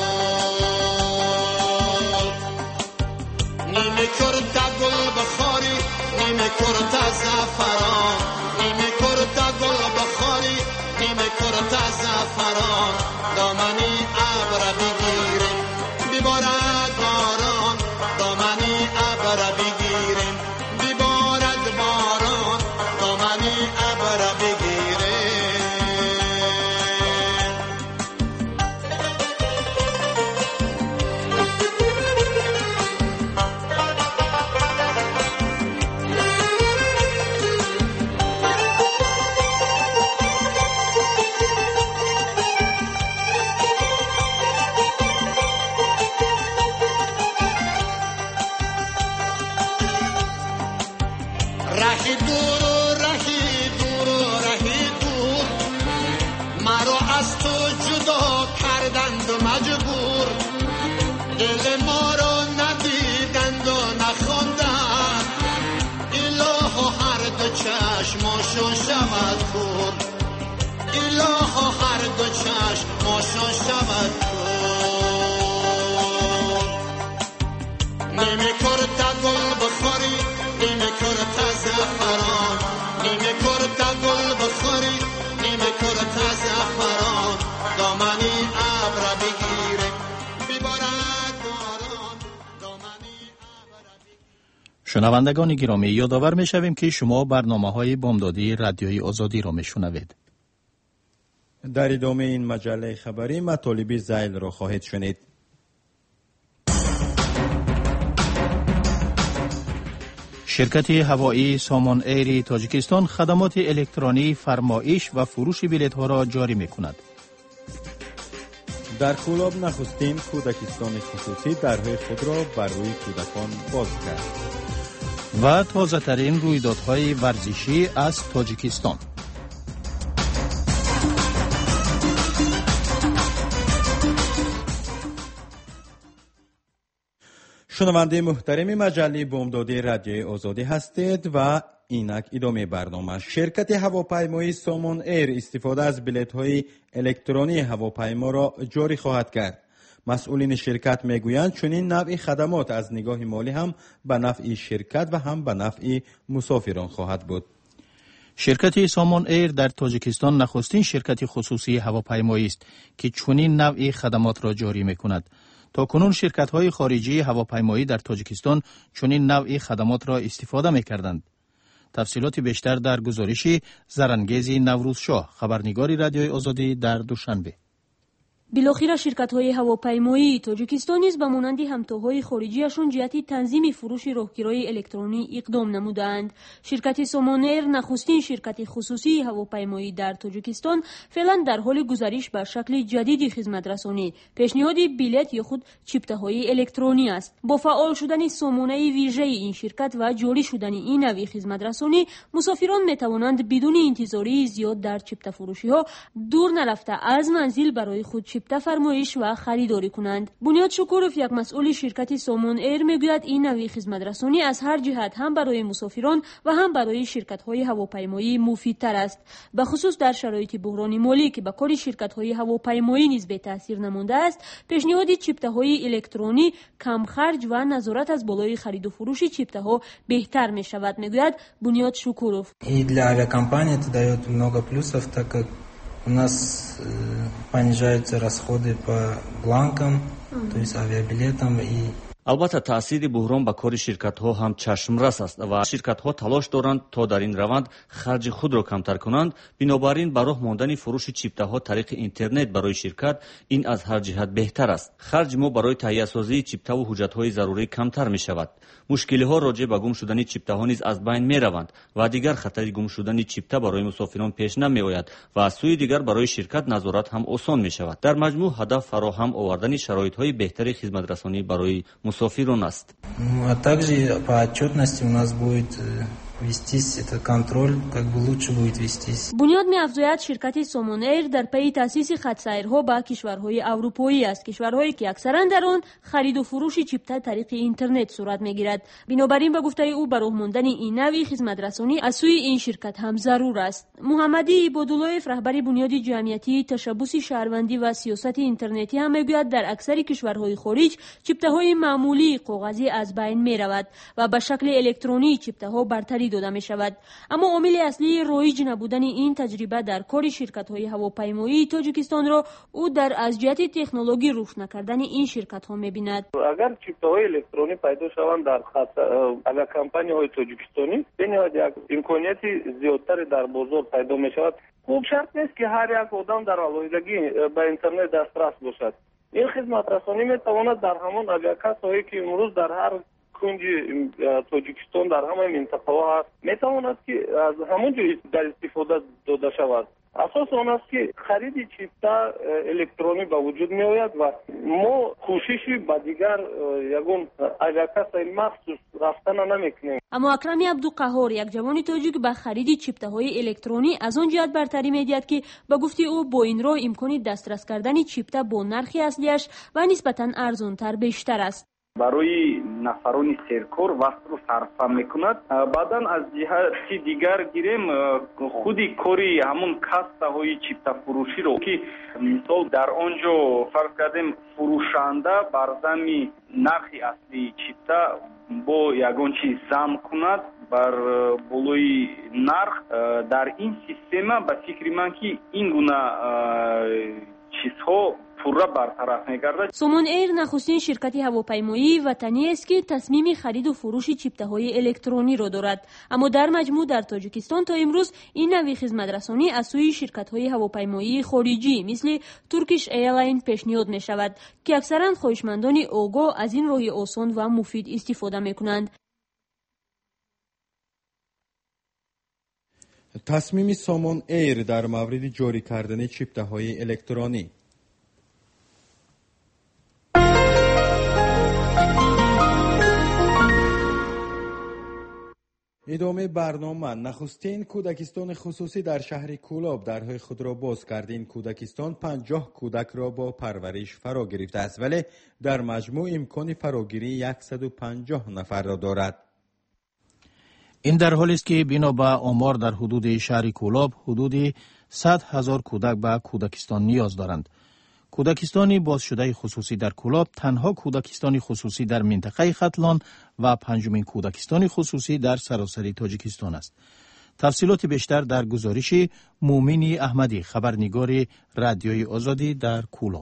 زاد. نیمه کرده گل بخاری، نیمه کرده زعفران، نیمه کرده گل بخاری، نیمه کرده زعفران، دامنی ابر بگیریم بیبارد باران، دامنی ابر بگیریم بیبارد باران، دامنی ابر بگیریم. رهی دور رهی دور مرا از تو جدا کردند و مجبور دل ما رو ندیدند و نخوندند الهو هر دو چشماشون شود کور الهو هر دو چشماشون شود کور نیمه کرده گل بخوری نیمه کرده زفران نیمه کرده گل بخوری نیمه کرده زفران دامنی ابر بگیره بیبارد باران دامنی ابر بگیره. شنوندگان گرامی، یادآور می‌شویم که شما برنامه‌های بامدادی رادیوی آزادی را می‌شنوید. در ادامه این مجله خبری مطالب ذیل را خواهید شنید. شرکت هوایی سامان ایر تاجیکستان خدمات الکترونی فرمایش و فروش بلیط‌ها را جاری می‌کند. در خلاب نخستین کودکستان خصوصی درهای خود را بر روی کودکان باز کرد. و تازه‌ترین رویدادهای ورزشی از تاجیکستان. شنونده محترم مجله بامدادی رادیوی آزادی هستید و اینک ادامه برنامه. شرکت هواپیمایی سامان ایر استفاده از بلیط‌های الکترونی هواپیما را جاری خواهد کرد. مسئولین شرکت میگویند چنین نوع خدمات از نگاه مالی هم به نفع شرکت و هم به نفع مسافران خواهد بود. شرکت سامان ایر در تاجیکستان نخستین شرکت خصوصی هواپیمایی است که چنین نوع خدمات را جاری می‌کند. تاکنون شرکت‌های خارجی هواپیمایی در تاجیکستان چنین نوع خدمات را استفاده می‌کردند. تفصیلات بیشتر در گزارش زرانگیز نوروز شاه، خبرنگار رادیوی آزادی در دوشنبه. بالاخره شرکت‌های هواپیمایی تاجیکستان نیز به مانند همتاهای خارجیشان جهت تنظیم فروش راهگیرهای الکترونی اقدام نمودند. شرکت سامان ایر نخستین شرکت خصوصی هواپیمایی در تاجیکستان فعلا در حال گذارش به شکل جدید خدمت رسانی پیشنهاد بلیط یا خود چیپته‌های الکترونی است. با فعال شدن سامانه ویژه این شرکت و جاری شدن این نوع خدمت رسانی مسافران می‌توانند بدون انتظاری زیاد در چیپته فروشی‌ها دور نرفته از منزل برای خود چیپته فرمایش و خریداری کنند. بنیاد شکوروف، یک مسئول شرکت سامان ایر، میگوید این نوع خدمت رسانی از هر جهت هم برای مسافران و هم برای شرکت‌های هواپیمایی مفیدتر است، به خصوص در شرایط بحران مالی که به کار شرکت‌های هواپیمایی نیز به تاثیر نمانده است. پیشنهاد چیپته‌های الکترونی کم خرج و نظارت از بالای خرید و فروش چیپته‌ها بهتر می‌شود، میگوید بنیاد شکوروف. И для авиакомпании это дает много плюсов, так как у нас понижаются расходы по бланкам, то есть авиабилетам и البته تأثیر بحران به کار شرکت‌ها هم چشمرس است و شرکت‌ها تلاش دارند تا در این روند خرج خود را کمتر کنند. بنابراین به راه ماندن فروش چیپته‌ها طریق اینترنت برای شرکت این از هر جهت بهتر است. خرج ما برای تهیه سازی چیپته و حجت‌های ضروری کمتر می‌شود. مشکل‌ها راجع به گم شدن چیپته‌ها نیز از بین می‌روند و دیگر خطر گم شدن چیپته برای مسافران پیش نمی‌آید و از سوی دیگر برای شرکت نظارت هم آسان می‌شود. در مجموع هدف فراهم آوردن شرایط‌های بهتر خدمت‌رسانی برای مسافران است. А также по отчетности у нас будет вестись этот контроль, как бы лучше будет вестись. بنیاد می‌افزاید شرکت سامان ایر در پی تأسیس خط سیرها به کشورهای اروپایی است، کشورهایی که اکثرا در آن خرید و فروش چیپته طریق اینترنت صورت می‌گیرد. بنابراین به گفته او به راه ماندن این نوع خدمت رسانی از سوی این شرکت هم ضرور است. محمدی عباداللهیف، رهبر بنیاد جمعیتی تشبث شهروندی و سیاست اینترنتی، هم می‌گوید در اکثر کشورهای خارج چیپته‌های معمولی کاغذی از بین می‌رود و به شکل الکترونی چیپته‌ها برتری داده می شود. اما عامل اصلی رایج نبودن این تجربه در کار شرکت‌های هواپیمایی تاجیکستان را او در از جهت تکنولوژی رشد نکردن این شرکت‌ها می‌بیند. اگر چیپ‌های الکترونی پیدا شوند در خط کمپانی‌های تاجیکستانی، بنیاد یک امکانیتی زیادتر در بازار پیدا می شود. خوب شرط نیست که هر یک آدم در علیحدگی به اینترنت دسترس باشد. این خدمت رسانی می‌تواند در همان اپلیکیشن‌هایی که امروز در هر کنج تاجیکستان در همه منطقه ها هست میتواند که از همون جایی در استفاده داده شود. اساس آن است که خرید چیپتا الکترونی به وجود می آید و ما کوششی به دیگر یگون علاقه مخصوص رفتن نمی کنیم. اما اکرم عبدالقهار، یک جوان تاجیک به خرید چیپتاهای الکترونی از آن جهت برتری می‌دهد که به گفته او با این راه امکان دسترس کردن چیپتا با نرخ اصلیش و نسبتاً ارزان‌تر بیشتر است. برای نفران سرکار وقت رو صرف میکند. بعداً از جهت دیگر گیریم خودی کاری همون کاسته های چیپتا فروشی رو که مثال در آنجا فرض کردیم فروشنده بر زمین نرخ اصلی چیپتا با یگان چیز زم کند بر بالای نرخ. در این سیستم به فکر من که این گونه چیزها پورا برطرف می‌گردد. سومون ایر نخستین شرکت هواپیمایی وطنی است که تصمیم خرید و فروش چیپتاهای الکترونی را دارد، اما در مجموع در تاجیکستان تا امروز این نوع خدمترسانی از سوی شرکت‌های هواپیمایی خارجی مثل ترکیش ایرلاین پیشنهاد می‌شود که اکثراً خواهشمندان آگاه از این راه آسان و مفید استفاده می‌کنند. تصمیم سومون ایر در مورد جاری کردن چیپتاهای الکترونی. ادامه برنامه. نخستین کودکستان خصوصی در شهر کولاب درهای خود را باز کرد. این کودکستان 50 کودک را با پرورش فرا گرفته است، ولی در مجموع امکان فراگیری 150 نفر را دارد. این در حالی است که بنا به آمار در حدود شهر کولاب حدود 100,000 کودک به کودکستان نیاز دارند. کودکستان باز شده خصوصی در کولاب تنها کودکستان خصوصی در منطقه ختلان و پنجمین کودکستان خصوصی در سراسر تاجیکستان است. تفصیلات بیشتر در گزارش مومنی احمدی، خبرنگار رادیوی آزادی در کولاب.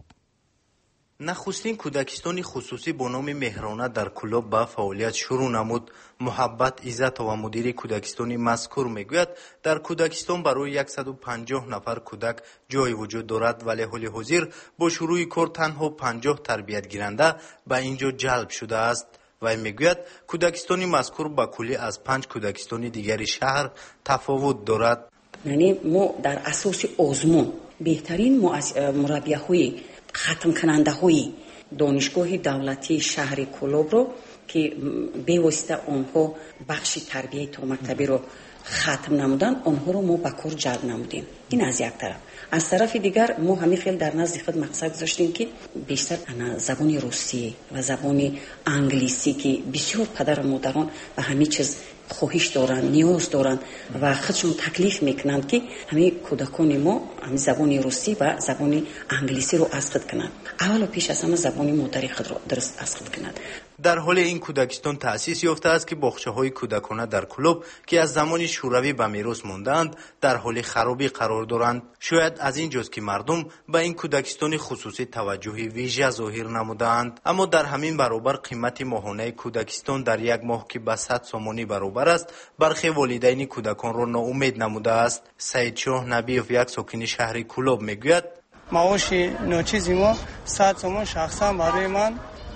نخستین کودکستان خصوصی با نام مهرانه در کولاب با فعالیت شروع نمود. محبت عزت و مدیر کودکستان مذکور میگوید در کودکستان برای 150 نفر کودک جای وجود دارد، ولی حال حاضر با شروع کار تنها 50 تربیت گیرنده به اینجا جلب شده است. و میگوید کودکستان مذکور با کلی از 5 کودکستان دیگر شهر تفاوت دارد. یعنی ما در اساس آزمون بهترین مربی‌های ختم کننده های دانشگاه دولتی شهر کولاب رو که به واسطه آنها بخش تربیت تا مکتبی رو ختم نمودن، آنها رو ما به کار جلب نمودیم. این از یک طرف. از طرف دیگر ما همین خیلی در نزد خود مقصد گذاشتیم که بیشتر زبان روسی و زبان انگلیسی که بسیار پدر و مادران به همین چیز خواهش دارن، نیاز دارن و خودشون تکلیف میکنند که همین کودکان ما همین زبان روسی و زبان انگلیسی رو اسقاط کنند. اول و پیش از همه زبان مادری خود رو درست اسقاط کنند. در حال این کودکستان تأسیس یافته است که باغچه‌های کودکانه در کولاب که از زمان شوروی به میراث ماندند در حال خرابی قرار دارند. شاید از این جز که مردم به این کودکستان خصوصی توجه ویژه ظاهر نمودند، اما در همین برابر قیمت ماهانه کودکستان در یک ماه که به 100 سومانی برابر است برخی والدین کودکان را ناامید نموده است. سعید شاه نبیف، یک ساکن شهر کولاب، میگوید معاش ناچیزی ما 100 سومان شخصا برای من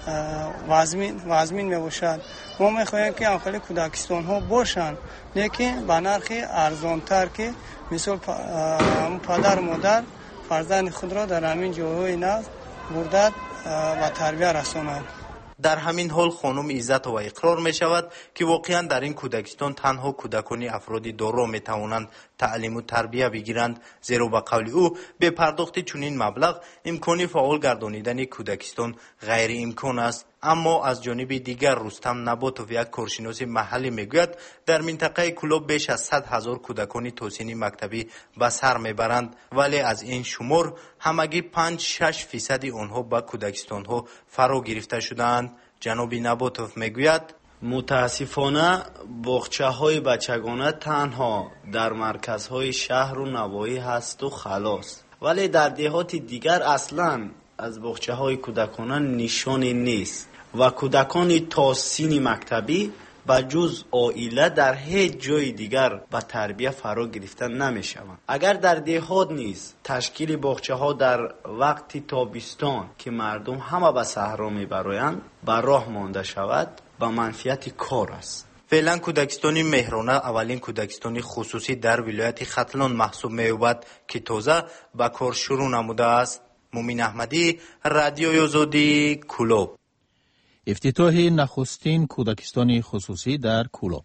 وزمین میباشد. ما میخواهیم که امثال کودکستان ها باشند، لیکن به نرخ ارزانتر که مثل پدر مادر فرزند خود را در همین جاهای نزد برده و تربیت رسانند. در همین حال خانم عزت و اقرار می شود که واقعا در این کودکستان تنها کودکان افرادی دارا می توانند تعلیم و تربیت بگیرند، زیرا به قول او به پرداخت چنین مبلغ امکان فعال گردانیدن کودکستان غیر امکان است. اما از جانب دیگر رستم نباتوف، یک کارشناس محلی، میگوید در منطقه کولاب بیش از 100,000 کودکان توسعه مکتبی به سر میبرند، ولی از این شمار همگی 5-6% آنها به کودکستان ها فرا گرفته شدند. جناب نباتوف میگوید متاسفانه باغچه های بچگانه تنها در مرکزهای شهر و نواحی هست و خلاص، ولی در دهات دیگر اصلا از باغچه های کودکانه نشانی نیست و کودکان تا سن مکتبی با جز عائله در هیچ جای دیگر به تربیت فرا گرفتن نمی شوند. اگر در دهات نیز تشکیل باغچه ها در وقت تابستان که مردم همه به صحرا می برایند به راه مانده شود به منفیت کار است. فعلا کودکستان مهرانه اولین کودکستان خصوصی در ولایت ختلان محسوب می‌یابد که تازه به کار شروع نموده است. مومین احمدی، رادیوی آزادی، کلوب. افتتاح نخستین کودکستان خصوصی در کلوب.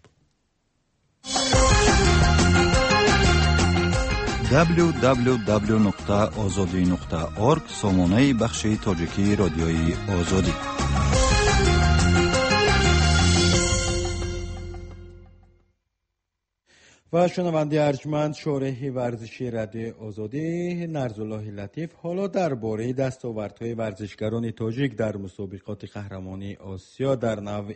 www.azadi.org سامانه بخش تاجیکی رادیوی آزادی. و شنونده ارجمند، شورای ورزشی رادیوی آزادی نرزالله لطیف حالا درباره دستاوردهای ورزشگران تاجیک در مسابقات قهرمانی آسیا در نوع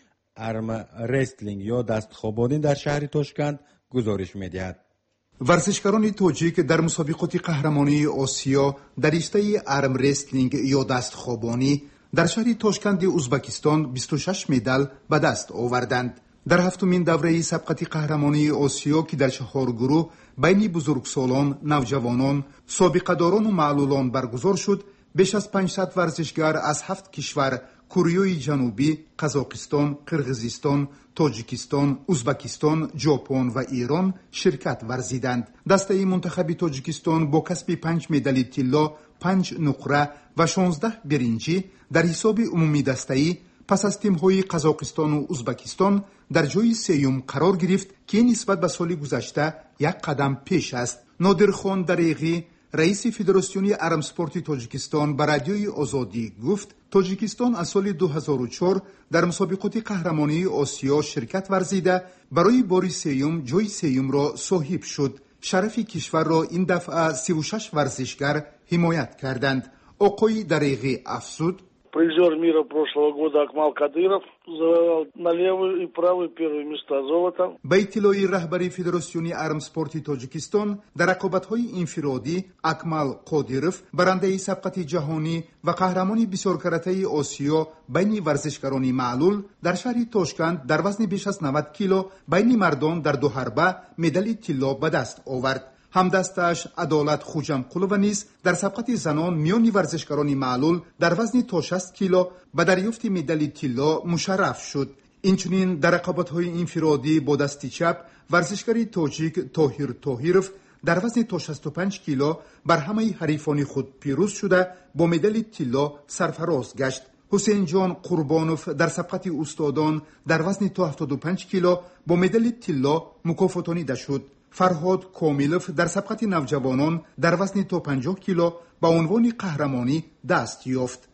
ارم رسلینگ یا دستخوابانی در شهر تاشکند گزارش می‌دهد. ورزشکاران تاجیک در مسابقات قهرمانی آسیا در رشته ارم رسلینگ یا دستخوابانی در شهر تاشکند ازبکستان 26 مدال به دست آوردند. در هفتمین دوره سبقت قهرمانی آسیا که در 4 گروه بین بزرگسالان، نوجوانان، سابقه‌داران و معلولان برگزار شد، بیش از 500 ورزشگر از 7 کشور کره جنوبی، قزاقستان، قرقیزستان، تاجیکستان، ازبکستان، ژاپن و ایران شرکت ورزیدند. دسته منتخب تاجیکستان با کسب 5 مدال طلا، 5 نقره و 16 برنجی در حساب عمومی دسته‌ای پس از تیم‌های قزاقستان و ازبکستان در جای سوم قرار گرفت که نسبت به سال گذشته یک قدم پیش است. نادرخان دریغی، رئیس فدراسیون ارم سپورت تاجیکستان، به رادیوی آزادی گفت تاجیکستان از سال 2004 در مسابقات قهرمانی آسیا شرکت ورزیده برای بار سوم جای سوم را صاحب شد. شرف کشور را این دفعه 36 ورزشگر حمایت کردند. آقای دریغی افزود: Призер мира прошлого года Акмал Кадыров завоевал на левую и правую первые места золота. به اطلاع رهبر فدراسیون ارم سپورت تاجیکستان، در رقابت‌های انفرادی اکمال قادیروف برنده سبقت جهانی و قهرمان بسیار کرته آسیا بین ورزشکاران معلول در شهر تاشکند در وزن بیش از 90 کیلو بین مردان در 2 حربه مدال طلا به دست آورد. همدستش عدالت خوجمقلووا نیز در سبقت زنان میان ورزشکاران معلول در وزن تا 60 کیلو به دریافت مدال طلا مشرف شد. اینچنین در رقابت‌های انفرادی با دست چپ ورزشکار تاجیک طاهر طاهرов در وزن تا 65 کیلو بر همه حریفان خود پیروز شده با مدال طلا سرفراز گشت. حسین جان قربانوف در سبقت استادان در وزن تا 75 کیلو با مدال طلا مکافاتانیده شد. فرهاد کامیلوف در سبقت نوجوانان در وزن تا 50 کیلو با عنوان قهرمانی دست یافت.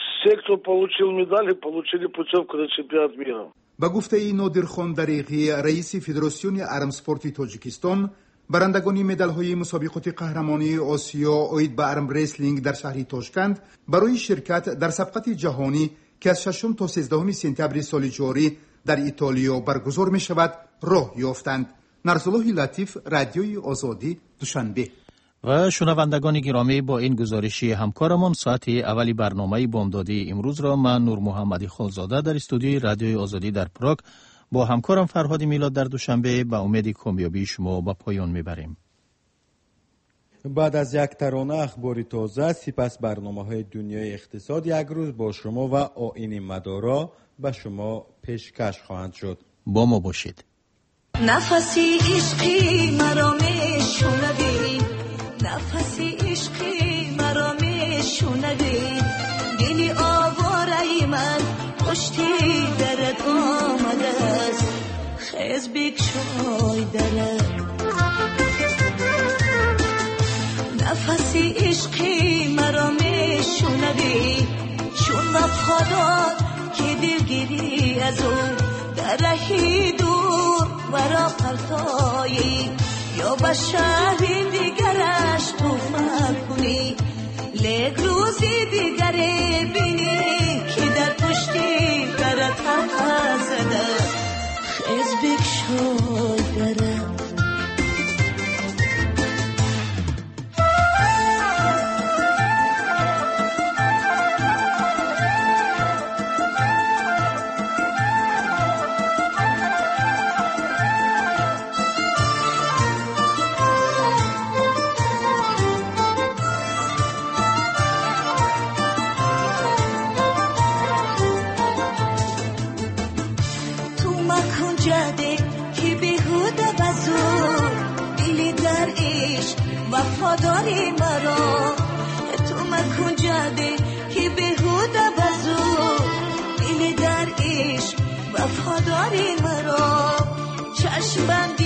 با گفته نادرخان دریغی، رئیس فدراسیون ارم سپورت تاجیکستان، برندگان مدال‌های مسابقات قهرمانی آسیا عاید به ارم رسلینگ در شهر تاشکند برای شرکت در سبقت جهانی که از 6 تا 13 سپتامبر سال جاری در ایتالیا برگزار می شود راه یافتند. نرزالله لطیف، رادیوی آزادی، دوشنبه. و شنوندگان گرامی، با این گزارشی همکارمان ساعت اولی برنامه بامدادی امروز را من نور محمدی خالزاده در استودیوی رادیوی آزادی در پراگ با همکارم فرهاد میلاد در دوشنبه به امید کامیابی شما به پایان میبریم. بعد از یک ترانه اخباری تازه، سپس برنامه‌های دنیای اقتصاد یک روز با شما و آیین مدارا به شما پیشکش خواهند شد. با ما باشید. نفسی عشقی مرا میشوندی، نفسی عشقی مرا میشوندی، دلی آواره من پشتی درت آمده است، خیز بگشای درت. نفسی عشقی مرا میشوندی، چون وفادار که دلگیری از او در رهی دور ورا پرتایی، یا به شهری دیگرش تو کنی، لیک روزی دیگری بینی که در پشتی برات حرف زده، خیز بگشای درت. کنجده که بیهوده بزور دلی در عشق وفاداری مرا تو مکن جده که بیهوده بزور دلی در عشق وفاداری مرا چشم بندی